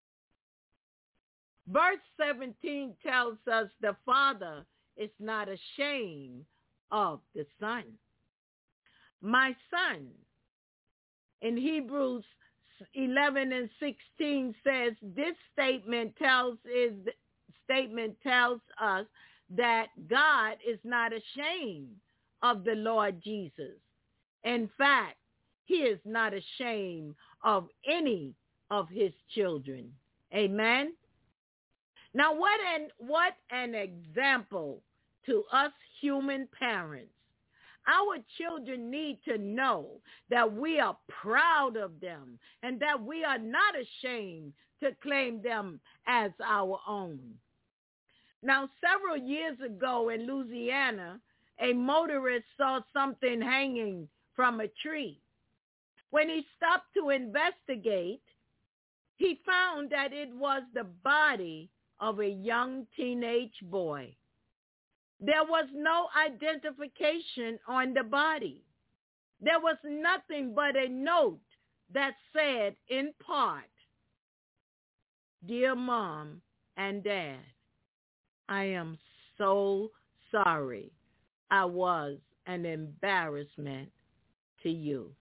S2: Verse seventeen tells us the Father is not ashamed of the Son. My son, in Hebrews eleven and sixteen says this statement tells is statement tells us that God is not ashamed of the Lord Jesus. In fact, he is not ashamed of any of his children. Amen. Now, what an what an example to us human parents. Our children need to know that we are proud of them and that we are not ashamed to claim them as our own. Now, several years ago in Louisiana, a motorist saw something hanging from a tree. When he stopped to investigate, he found that it was the body of a young teenage boy. There was no identification on the body. There was nothing but a note that said in part, "Dear Mom and Dad, I am so sorry I was an embarrassment to you."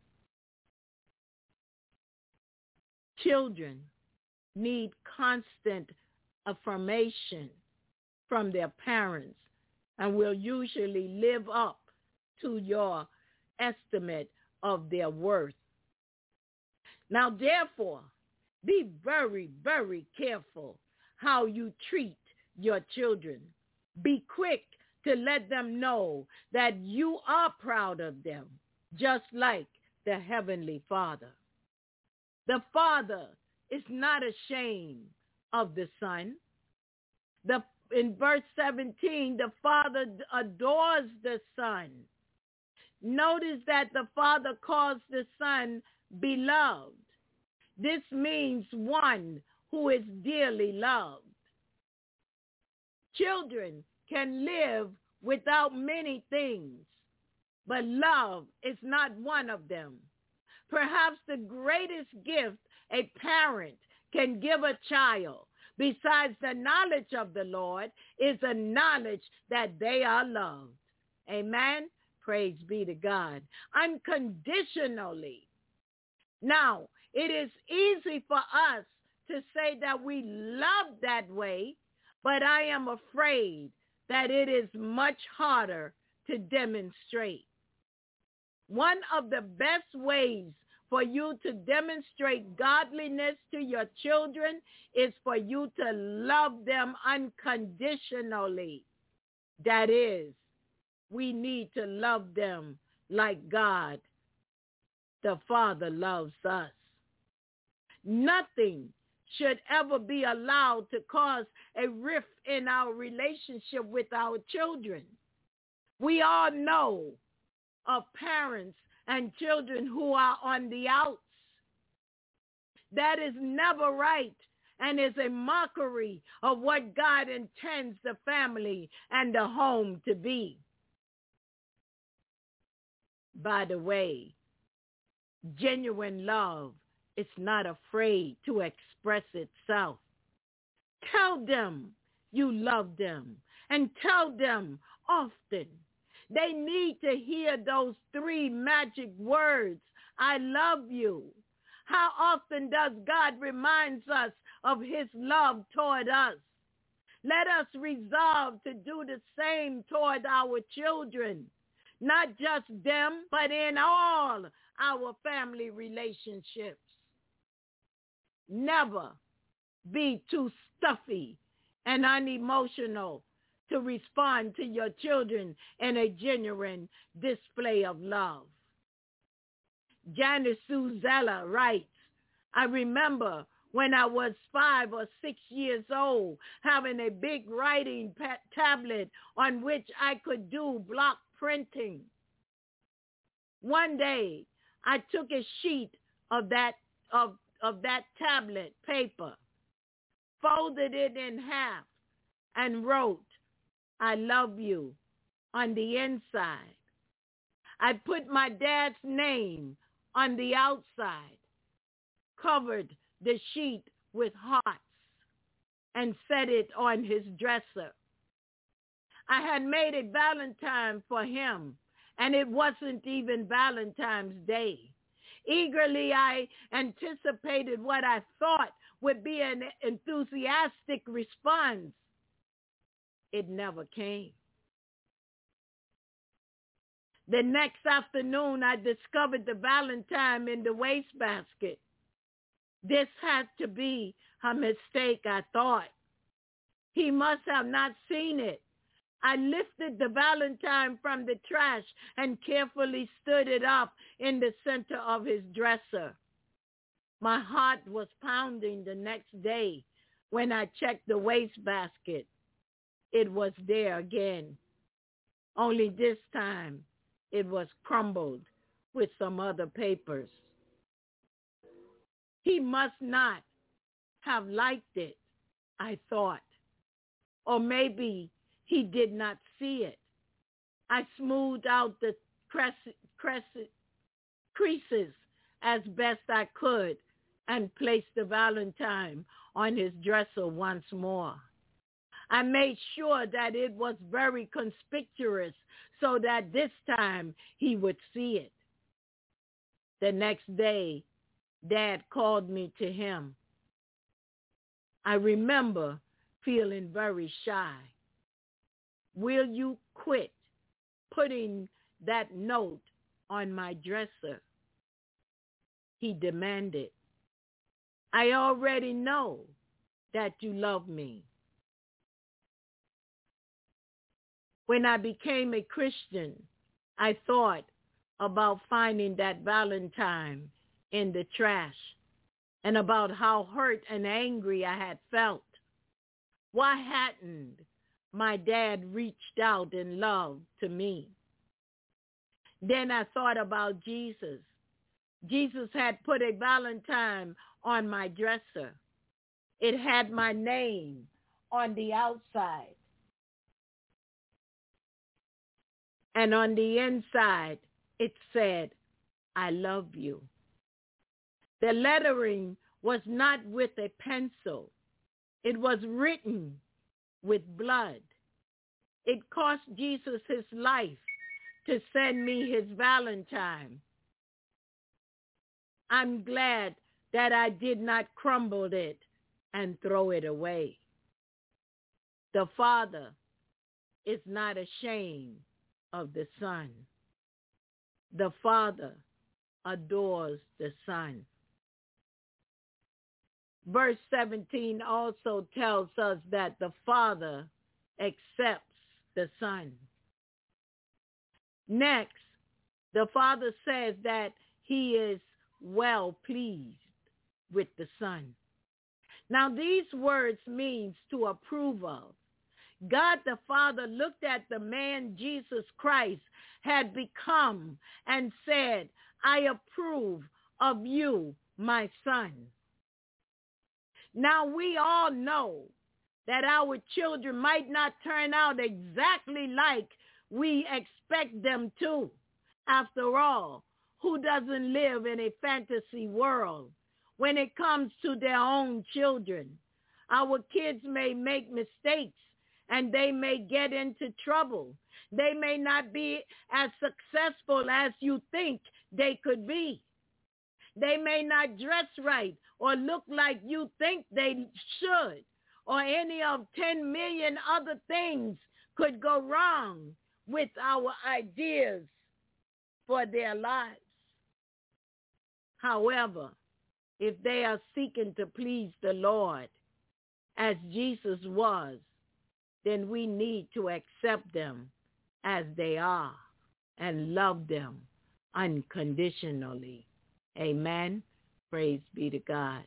S2: Children need constant affirmation from their parents and will usually live up to your estimate of their worth. Now, therefore, be very, very careful how you treat your children. Be quick to let them know that you are proud of them, just like the Heavenly Father. The Father is not ashamed of the Son. The, in verse seventeen, the Father adores the Son. Notice that the Father calls the Son beloved. This means one who is dearly loved. Children can live without many things, but love is not one of them. Perhaps the greatest gift a parent can give a child, besides the knowledge of the Lord, is a knowledge that they are loved. Amen? Praise be to God. Unconditionally. Now, it is easy for us to say that we love that way, but I am afraid that it is much harder to demonstrate. One of the best ways for you to demonstrate godliness to your children is for you to love them unconditionally. That is, we need to love them like God, the Father, loves us. Nothing should ever be allowed to cause a rift in our relationship with our children. We all know of parents and children who are on the outs. That is never right and is a mockery of what God intends the family and the home to be. By the way, genuine love is not afraid to express itself. Tell them you love them and tell them often. They need to hear those three magic words, I love you. How often does God remind us of his love toward us? Let us resolve to do the same toward our children, not just them, but in all our family relationships. Never be too stuffy and unemotional to respond to your children in a genuine display of love. Janice Suzella writes, I remember when I was five or six years old, having a big writing pa- tablet on which I could do block printing. One day, I took a sheet of that of, of that tablet paper, folded it in half, and wrote, I love you on the inside. I put my dad's name on the outside, covered the sheet with hearts, and set it on his dresser. I had made a Valentine for him, and it wasn't even Valentine's Day. Eagerly, I anticipated what I thought would be an enthusiastic response. It never came. The next afternoon, I discovered the Valentine in the wastebasket. This had to be a mistake, I thought. He must have not seen it. I lifted the Valentine from the trash and carefully stood it up in the center of his dresser. My heart was pounding the next day when I checked the wastebasket. It was there again. Only this time it was crumbled with some other papers. He must not have liked it, I thought. Or maybe he did not see it. I smoothed out the cress- cress- creases as best I could and placed the Valentine on his dresser once more. I made sure that it was very conspicuous so that this time he would see it. The next day, Dad called me to him. I remember feeling very shy. Will you quit putting that note on my dresser? He demanded. I already know that you love me. When I became a Christian, I thought about finding that Valentine in the trash and about how hurt and angry I had felt. Why hadn't my dad reached out in love to me? Then I thought about Jesus. Jesus had put a Valentine on my dresser. It had my name on the outside. And on the inside, it said, I love you. The lettering was not with a pencil. It was written with blood. It cost Jesus his life to send me his Valentine. I'm glad that I did not crumble it and throw it away. The Father is not ashamed of the Son. The Father adores the Son. Verse seventeen also tells us that the Father accepts the Son. Next, the Father says that he is well pleased with the Son. Now, these words means to approve of. God the Father looked at the man Jesus Christ had become and said, I approve of you, my Son. Now, we all know that our children might not turn out exactly like we expect them to. After all, who doesn't live in a fantasy world when it comes to their own children? Our kids may make mistakes and they may get into trouble. They may not be as successful as you think they could be. They may not dress right or look like you think they should, or any of ten million other things could go wrong with our ideas for their lives. However, if they are seeking to please the Lord, as Jesus was, then we need to accept them as they are and love them unconditionally. Amen. Praise be to God.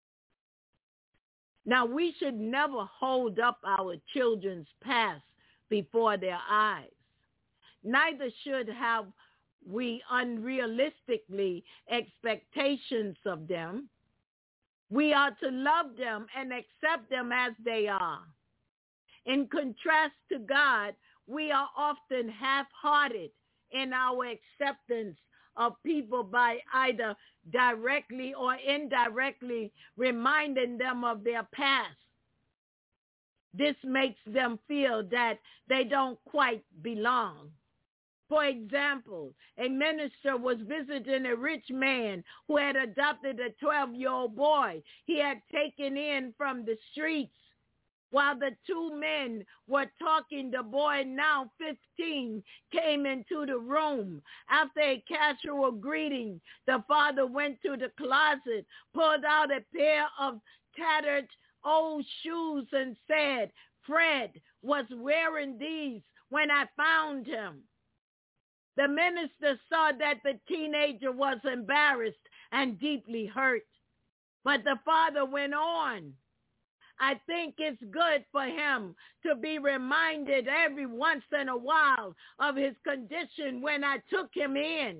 S2: Now, we should never hold up our children's past before their eyes. Neither should have we unrealistically expectations of them. We are to love them and accept them as they are. In contrast to God, we are often half-hearted in our acceptance of people by either directly or indirectly reminding them of their past. This makes them feel that they don't quite belong. For example, a minister was visiting a rich man who had adopted a twelve-year-old boy he had taken in from the streets. While the two men were talking, the boy, now fifteen, came into the room. After a casual greeting, the father went to the closet, pulled out a pair of tattered old shoes and said, Fred was wearing these when I found him. The minister saw that the teenager was embarrassed and deeply hurt. But the father went on. I think it's good for him to be reminded every once in a while of his condition when I took him in.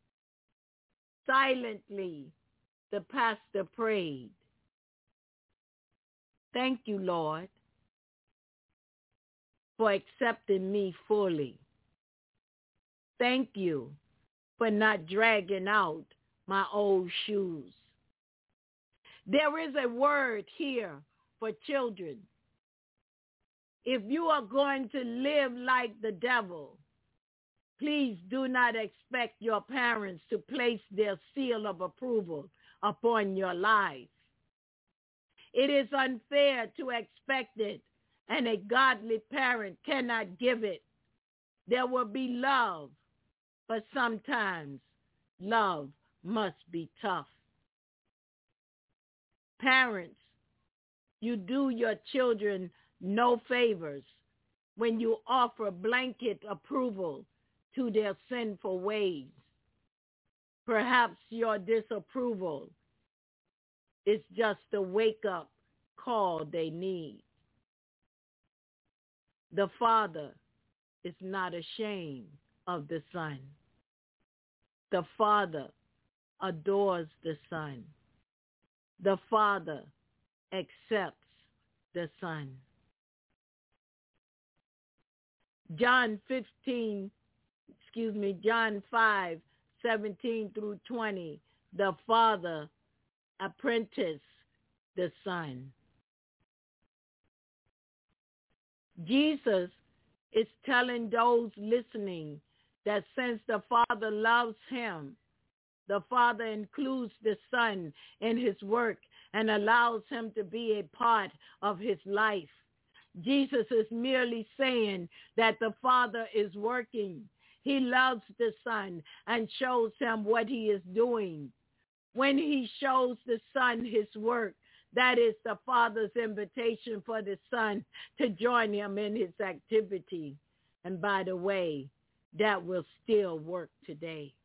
S2: Silently, the pastor prayed. Thank you, Lord, for accepting me fully. Thank you for not dragging out my old shoes. There is a word here for children. If you are going to live like the devil, please do not expect your parents to place their seal of approval upon your life. It is unfair to expect it, and a godly parent cannot give it. There will be love, but sometimes love must be tough. Parents, you do your children no favors when you offer blanket approval to their sinful ways. Perhaps your disapproval is just the wake-up call they need. The Father is not ashamed of the Son. The Father adores the Son. The Father accepts the Son. John fifteen excuse me, John five, seventeen through twenty, the Father apprenticed the Son. Jesus is telling those listening that since the Father loves him, the Father includes the Son in his work and allows him to be a part of his life. Jesus is merely saying that the Father is working. He loves the Son and shows him what he is doing. When he shows the Son his work, that is the Father's invitation for the Son to join him in his activity. And by the way, that will still work today.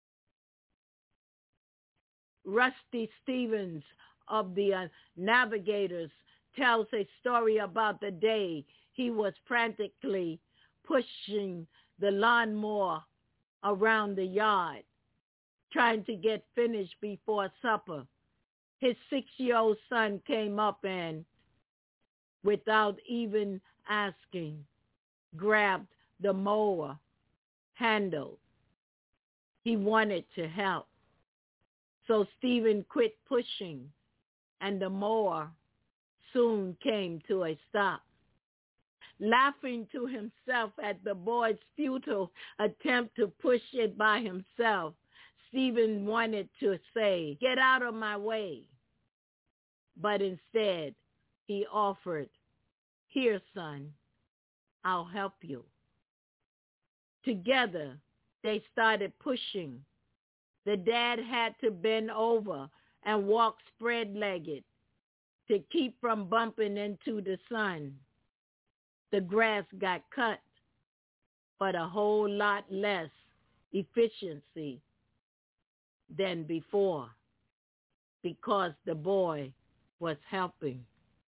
S2: Rusty Stevens of the uh, Navigators tells a story about the day he was frantically pushing the lawnmower around the yard, trying to get finished before supper. His six-year-old son came up and, without even asking, grabbed the mower handle. He wanted to help. So Stephen quit pushing, and the mower soon came to a stop. Laughing to himself at the boy's futile attempt to push it by himself, Stephen wanted to say, "Get out of my way." But instead, he offered, "Here, son, I'll help you." Together, they started pushing. The dad had to bend over and walk spread-legged to keep from bumping into the son. The grass got cut, but a whole lot less efficiency than before because the boy was helping.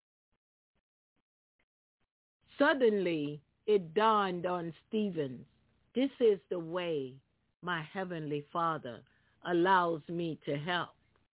S2: Suddenly, it dawned on Stephen, this is the way my Heavenly Father allows me to help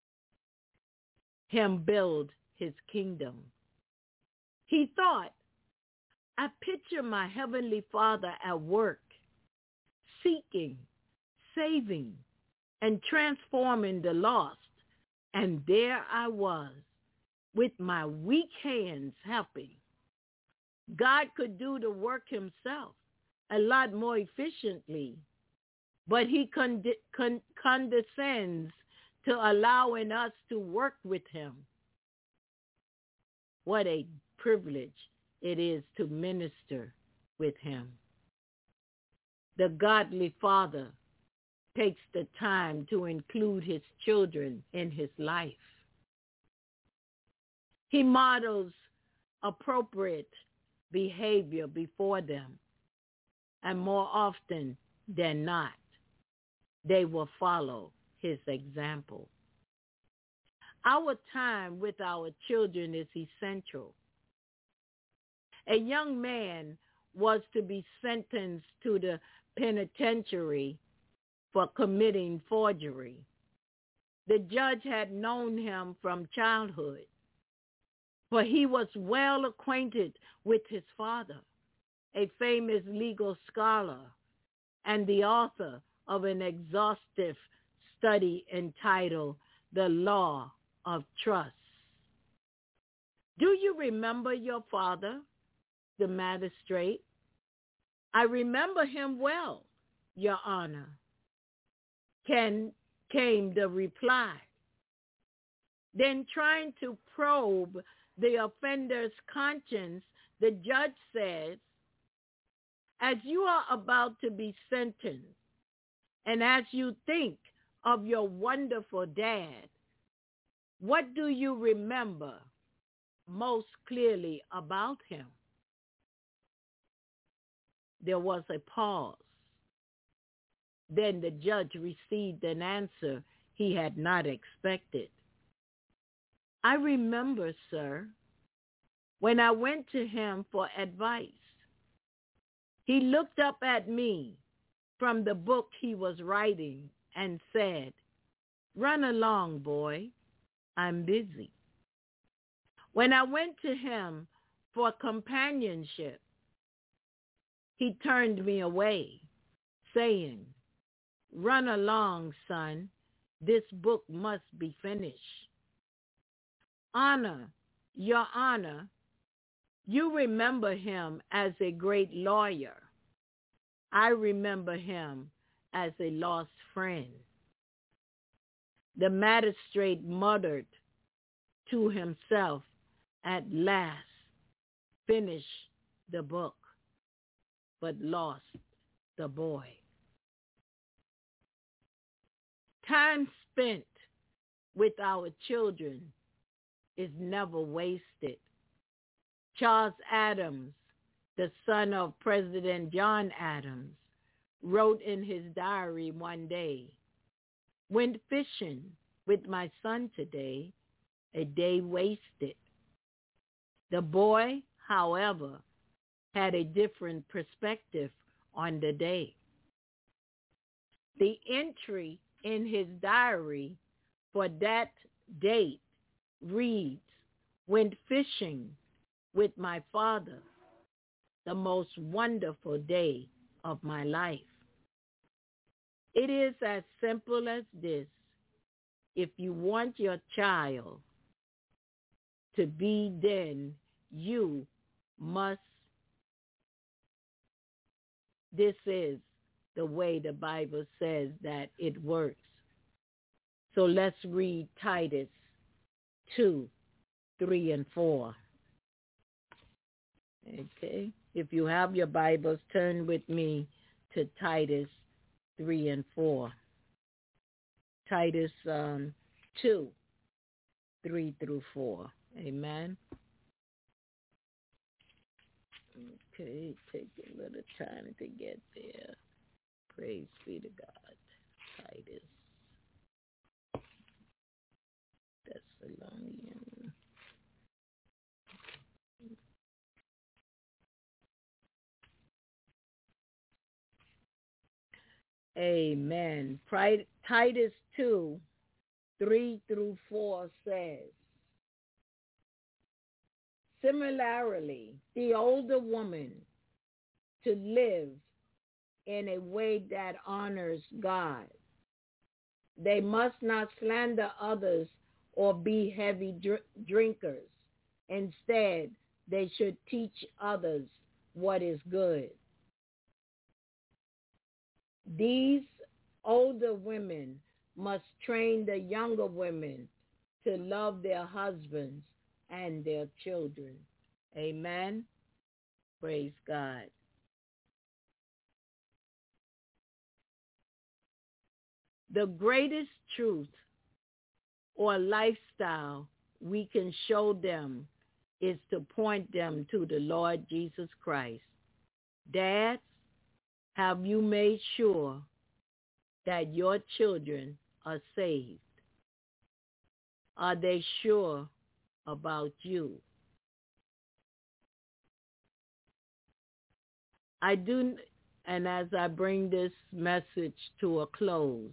S2: him build his kingdom. He thought, I picture my Heavenly Father at work, seeking, saving, and transforming the lost. And there I was, with my weak hands helping. God could do the work himself a lot more efficiently, but he cond- con- condescends to allowing us to work with him. What a privilege it is to minister with him. The godly Father takes the time to include his children in his life. He models appropriate behavior before them, and more often than not, they will follow his example. Our time with our children is essential. A young man was to be sentenced to the penitentiary for committing forgery. The judge had known him from childhood, for he was well acquainted with his father, a famous legal scholar and the author of an exhaustive study entitled The Law of Trust. Do you remember your father, the magistrate? I remember him well, Your Honor. Can, came the reply. Then, trying to probe the offender's conscience, the judge says, as you are about to be sentenced, and as you think of your wonderful dad, what do you remember most clearly about him? There was a pause. Then the judge received an answer he had not expected. I remember, sir, when I went to him for advice. He looked up at me from the book he was writing and said, run along, boy, I'm busy. When I went to him for companionship, he turned me away, saying, "Run along, son, this book must be finished." Honor, your honor, you remember him as a great lawyer. I remember him as a lost friend. The magistrate muttered to himself, "At last, finish the book," but lost the boy. Time spent with our children is never wasted. Charles Adams, the son of President John Adams, wrote in his diary one day, "Went fishing with my son today, a day wasted." The boy, however, had a different perspective on the day. The entry in his diary for that date reads, "Went fishing with my father, the most wonderful day of my life." It is as simple as this. If you want your child to be, then you must. This is the way the Bible says that it works. So let's read Titus two, three, and four. Okay. If you have your Bibles, turn with me to Titus three and four. Titus um, two, three through four. Amen. Okay, take a little time to get there. Praise be to God. Titus. Thessalonians. Amen. Titus two, three through four says, "Similarly, the older woman to live in a way that honors God. They must not slander others or be heavy dr- drinkers. Instead, they should teach others what is good. These older women must train the younger women to love their husbands and their children." Amen. Praise God. The greatest truth or lifestyle we can show them is to point them to the Lord Jesus Christ. Dads, have you made sure that your children are saved? Are they sure about you? I do, and as I bring this message to a close,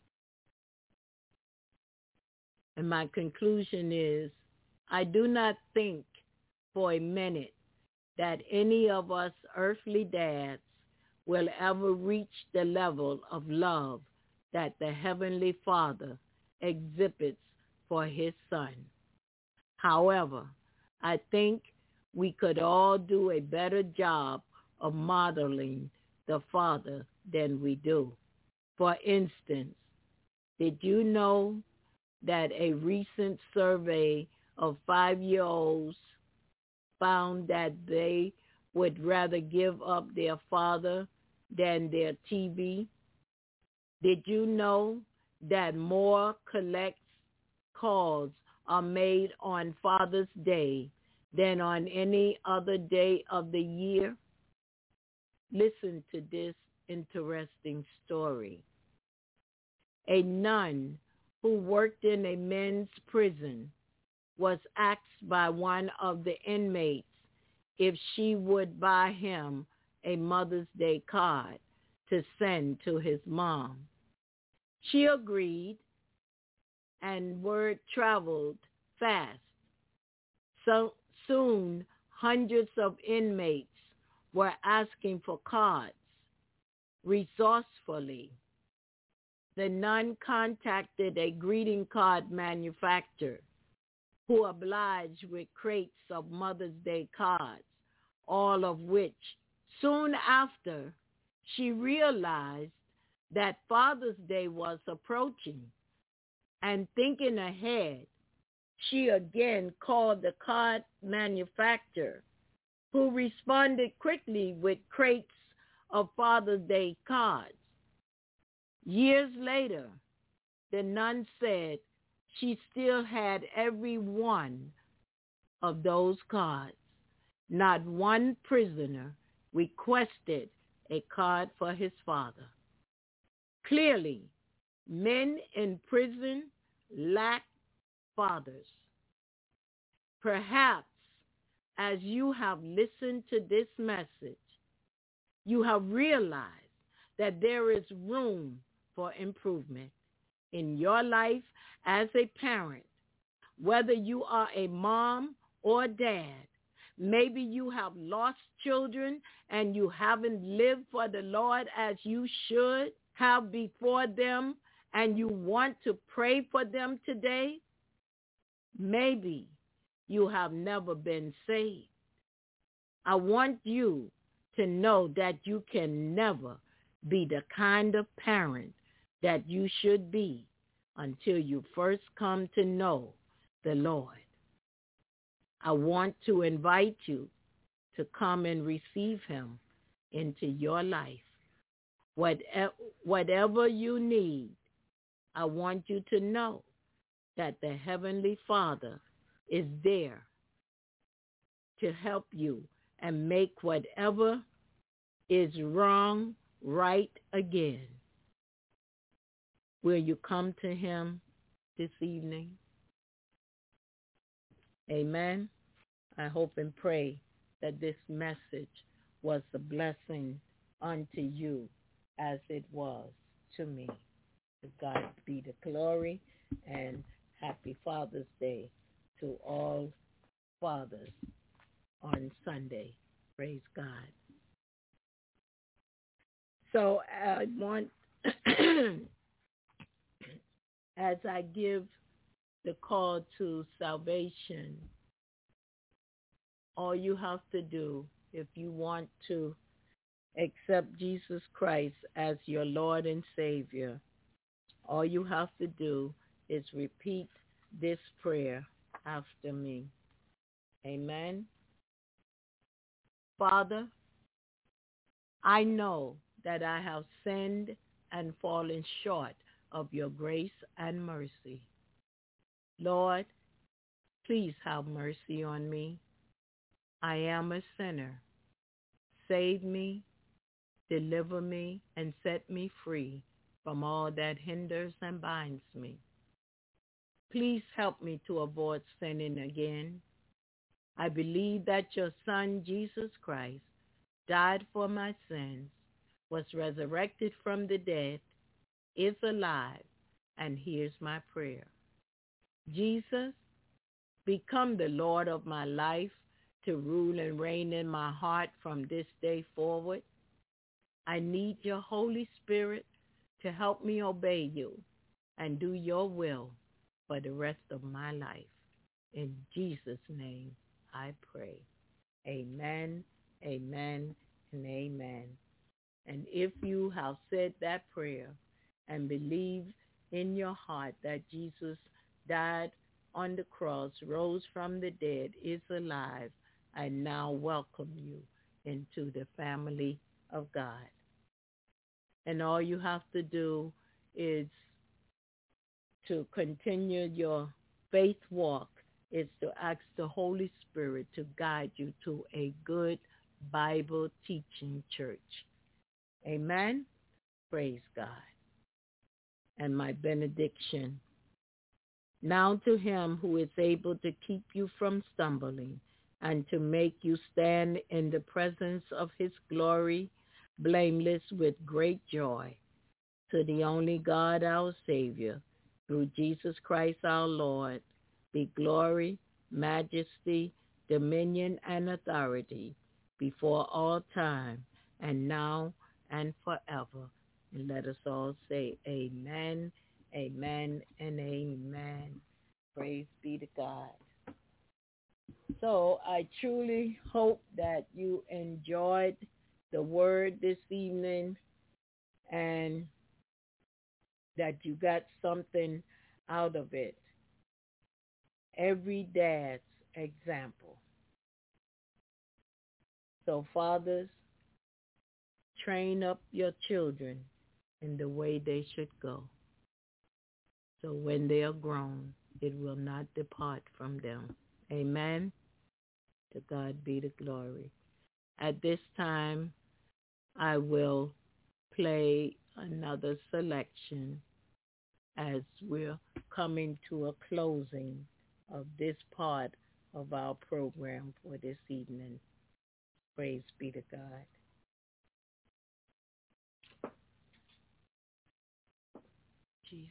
S2: and my conclusion is, I do not think for a minute that any of us earthly dads will ever reach the level of love that the Heavenly Father exhibits for his Son. However, I think we could all do a better job of modeling the Father than we do. For instance, did you know that a recent survey of five-year-olds found that they would rather give up their father than their T V? Did you know that more collect calls are made on Father's Day than on any other day of the year? Listen to this interesting story. A nun who worked in a men's prison was asked by one of the inmates if she would buy him a Mother's Day card to send to his mom. She agreed, and word traveled fast. So soon, hundreds of inmates were asking for cards. Resourcefully, the nun contacted a greeting card manufacturer who obliged with crates of Mother's Day cards, all of which soon after she realized that Father's Day was approaching, and thinking ahead, she again called the card manufacturer, who responded quickly with crates of Father's Day cards. Years later, the nun said she still had every one of those cards. Not one prisoner requested a card for his father. Clearly, men in prison lack fathers. Perhaps as you have listened to this message, you have realized that there is room for improvement in your life as a parent, whether you are a mom or dad. Maybe you have lost children and you haven't lived for the Lord as you should have before them, and you want to pray for them today. Maybe you have never been saved. I want you to know that you can never be the kind of parent that you should be until you first come to know the Lord. I want to invite you to come and receive him into your life. Whatever, whatever you need, I want you to know that the Heavenly Father is there to help you and make whatever is wrong right again. Will you come to him this evening? Amen. I hope and pray that this message was a blessing unto you as it was to me. To God be the glory, and happy Father's Day to all fathers on Sunday. Praise God. So I want, as I give the call to salvation, all you have to do, if you want to accept Jesus Christ as your Lord and Savior, all you have to do is repeat this prayer after me. Amen. Father, I know that I have sinned and fallen short of your grace and mercy. Lord, please have mercy on me. I am a sinner. Save me, deliver me, and set me free from all that hinders and binds me. Please help me to avoid sinning again. I believe that your Son, Jesus Christ, died for my sins, was resurrected from the dead, is alive, and hears my prayer. Jesus, become the Lord of my life to rule and reign in my heart from this day forward. I need your Holy Spirit to help me obey you and do your will for the rest of my life. In Jesus' name I pray. Amen, amen, and amen. And if you have said that prayer and believe in your heart that Jesus died on the cross, rose from the dead, is alive, I now welcome you into the family of God. And all you have to do is to continue your faith walk, is to ask the Holy Spirit to guide you to a good Bible teaching church. Amen. Praise God. And my benediction. Now to him who is able to keep you from stumbling and to make you stand in the presence of his glory, blameless with great joy, to the only God our Savior, through Jesus Christ our Lord, be glory, majesty, dominion, and authority before all time, and now and forever. And let us all say amen, amen, and amen. Praise be to God. So I truly hope that you enjoyed the word this evening and that you got something out of it. Every dad's example. So fathers, train up your children in the way they should go. So when they are grown, it will not depart from them. Amen. To God be the glory. At this time, I will play another selection as we're coming to a closing of this part of our program for this evening. Praise be to God. Jesus.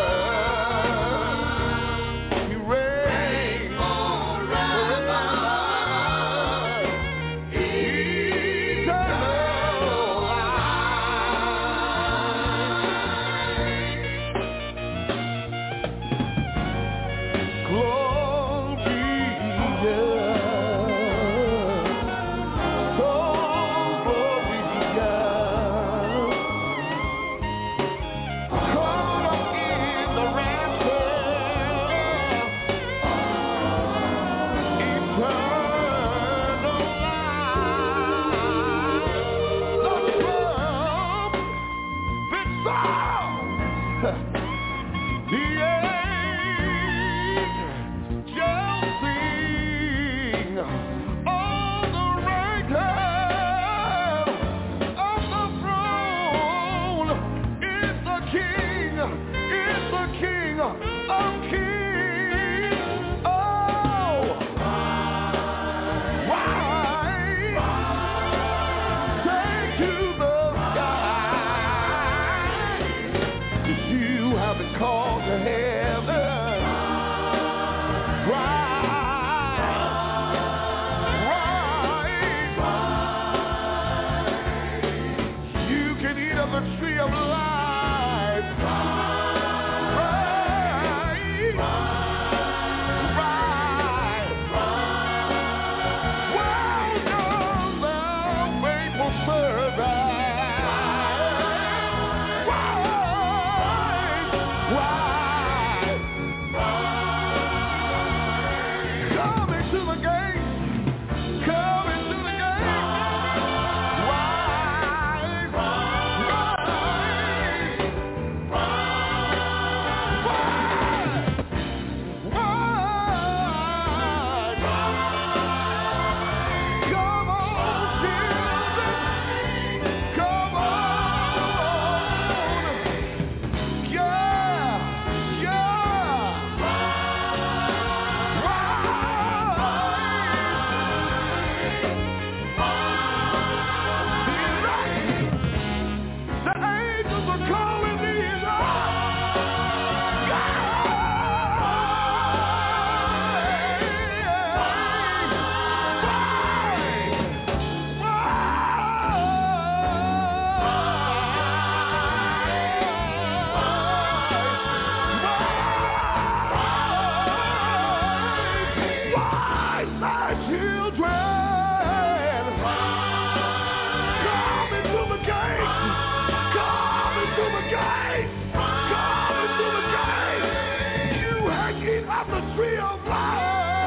S8: He reigns forever. eat of the tree of life.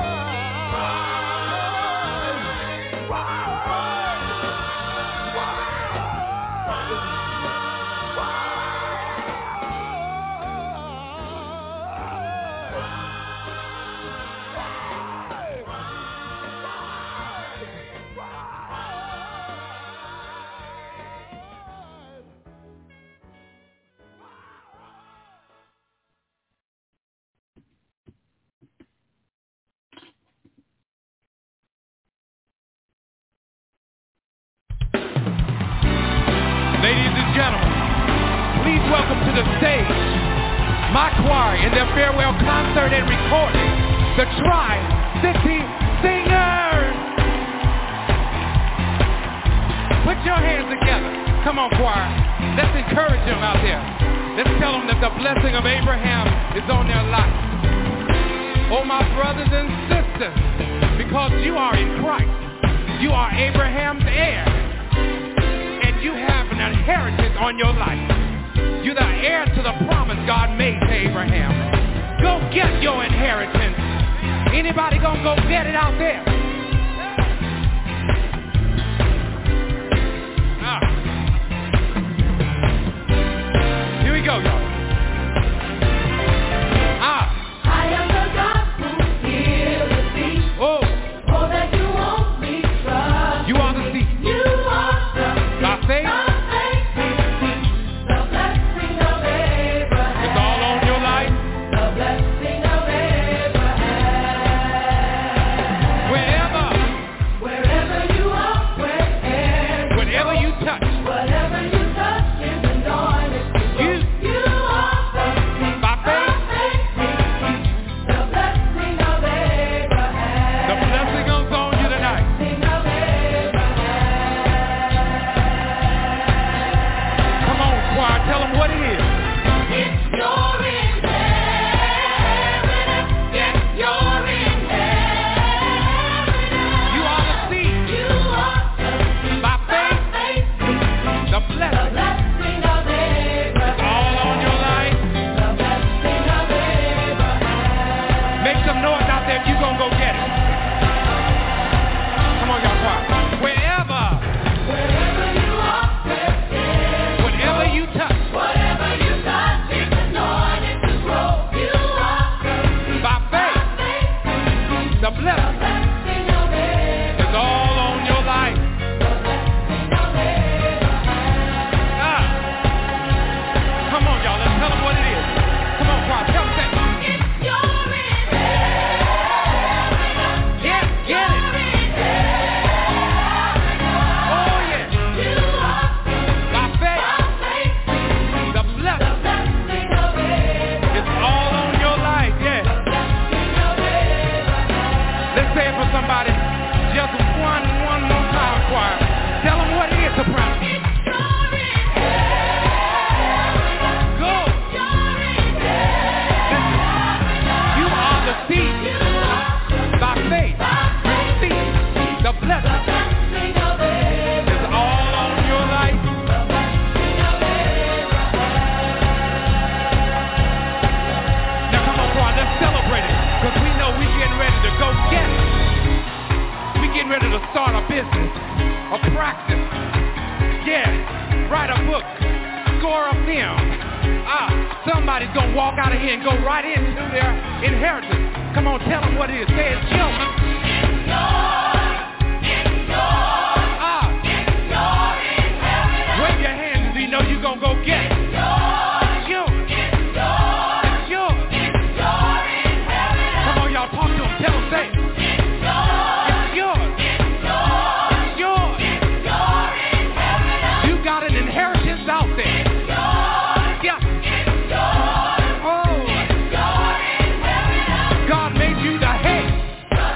S9: Ladies and gentlemen, please welcome to the stage my choir in their farewell concert and recording, the Tri-City Singers. Put your hands together. Come on, choir. Let's encourage them out there. Let's tell them that the blessing of Abraham is on their life. Oh, my brothers and sisters, because you are in Christ, you are Abraham's heir. You have an inheritance on your life. You're the heir to the promise God made to Abraham. Go get your inheritance. Anybody gonna go get it out there? Ah. Here we go, y'all. Ah.
S3: I am the God who heals the thief.
S9: Oh.
S3: Oh, that you won't be troubled.
S9: You are the thief.
S3: You are the
S9: By faith,
S3: the blessing of Abraham.
S9: it's all on your life.
S3: The blessing of Abraham.
S9: Wherever,
S3: Wherever you are, wherever,
S9: whatever you touch,
S3: whatever you touch is anointed.
S9: you,
S3: You are the
S9: by faith,
S3: the blessing of Abraham.
S9: the blessing goes on you tonight.
S3: Blessing of Abraham.
S9: Come on, choir, tell them what it is.
S3: It's your inheritance. It's your inheritance.
S9: You are the seed.
S3: You are the
S9: By faith, the
S3: the
S9: blessing
S3: blessing of Abraham.
S9: all on your life.
S3: The blessing of Abraham.
S9: Make some noise out there if you gonna go get it. Come on, y'all, choir. Wherever,
S3: Wherever you are,
S9: whatever you touch,
S3: whatever you touch is anointed to grow. You are the
S9: by faith, the blessing
S3: blessing of Abraham.
S9: is all on your life. Ah. Come on, y'all, let's tell them what it is. Come on, choir, tell them that.
S3: It's your inheritance.
S9: Yeah, get it. Oh, yeah.
S3: You are
S9: By faith, the blessing
S3: blessing of Abraham.
S9: is all on your life. Yeah. Let's say it for somebody. Just one, one more time, choir. Tell them what it is, soprano. Go. You are the seed. By faith, receive the blessing is all on your life. Now come on, choir, let's celebrate it. Because we know we're getting ready to go get it. We're getting ready to start a business, a practice. Yeah, write a book, score a film. Ah, somebody's going to walk out of here and go right into their inheritance. Come on, tell them what it is. Say it's yours. Ah, wave your hands so you know you're going to go get it. It's yours. It's yours. Come on, y'all, talk to them. Tell them, say it. It's yours. It's yours. You got an inheritance out there. Yeah. Oh. God made you the head.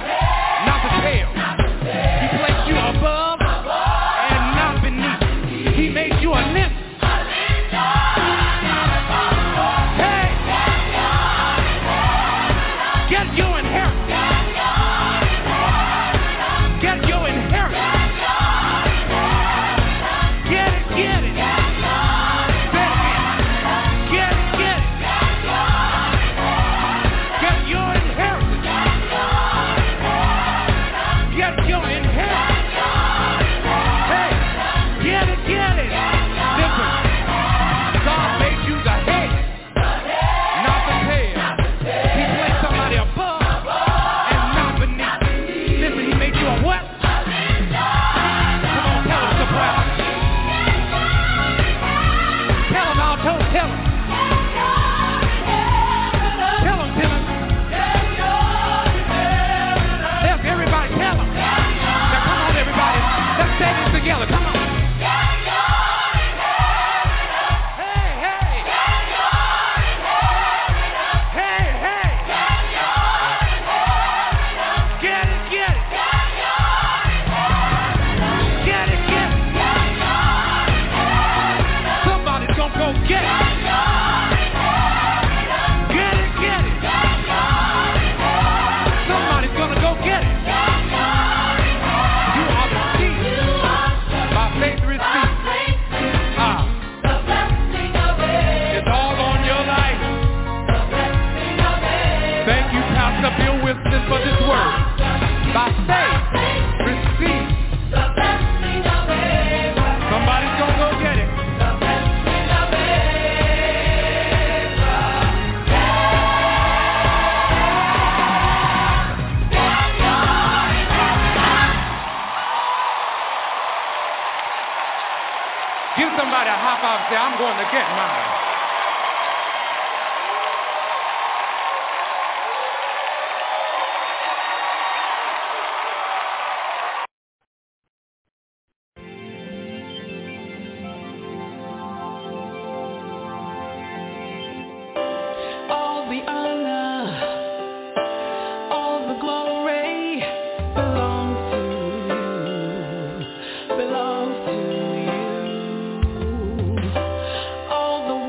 S9: somebody say, I'm going to get mine.
S3: Belongs to you. All the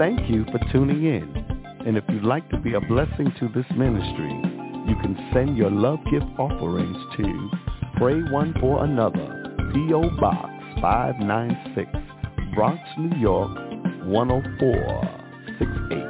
S10: thank you for tuning in. And if you'd like to be a blessing to this ministry, you can send your love gift offerings to Pray One for Another, P O. Box five nine six, Bronx, New York, one oh four six eight.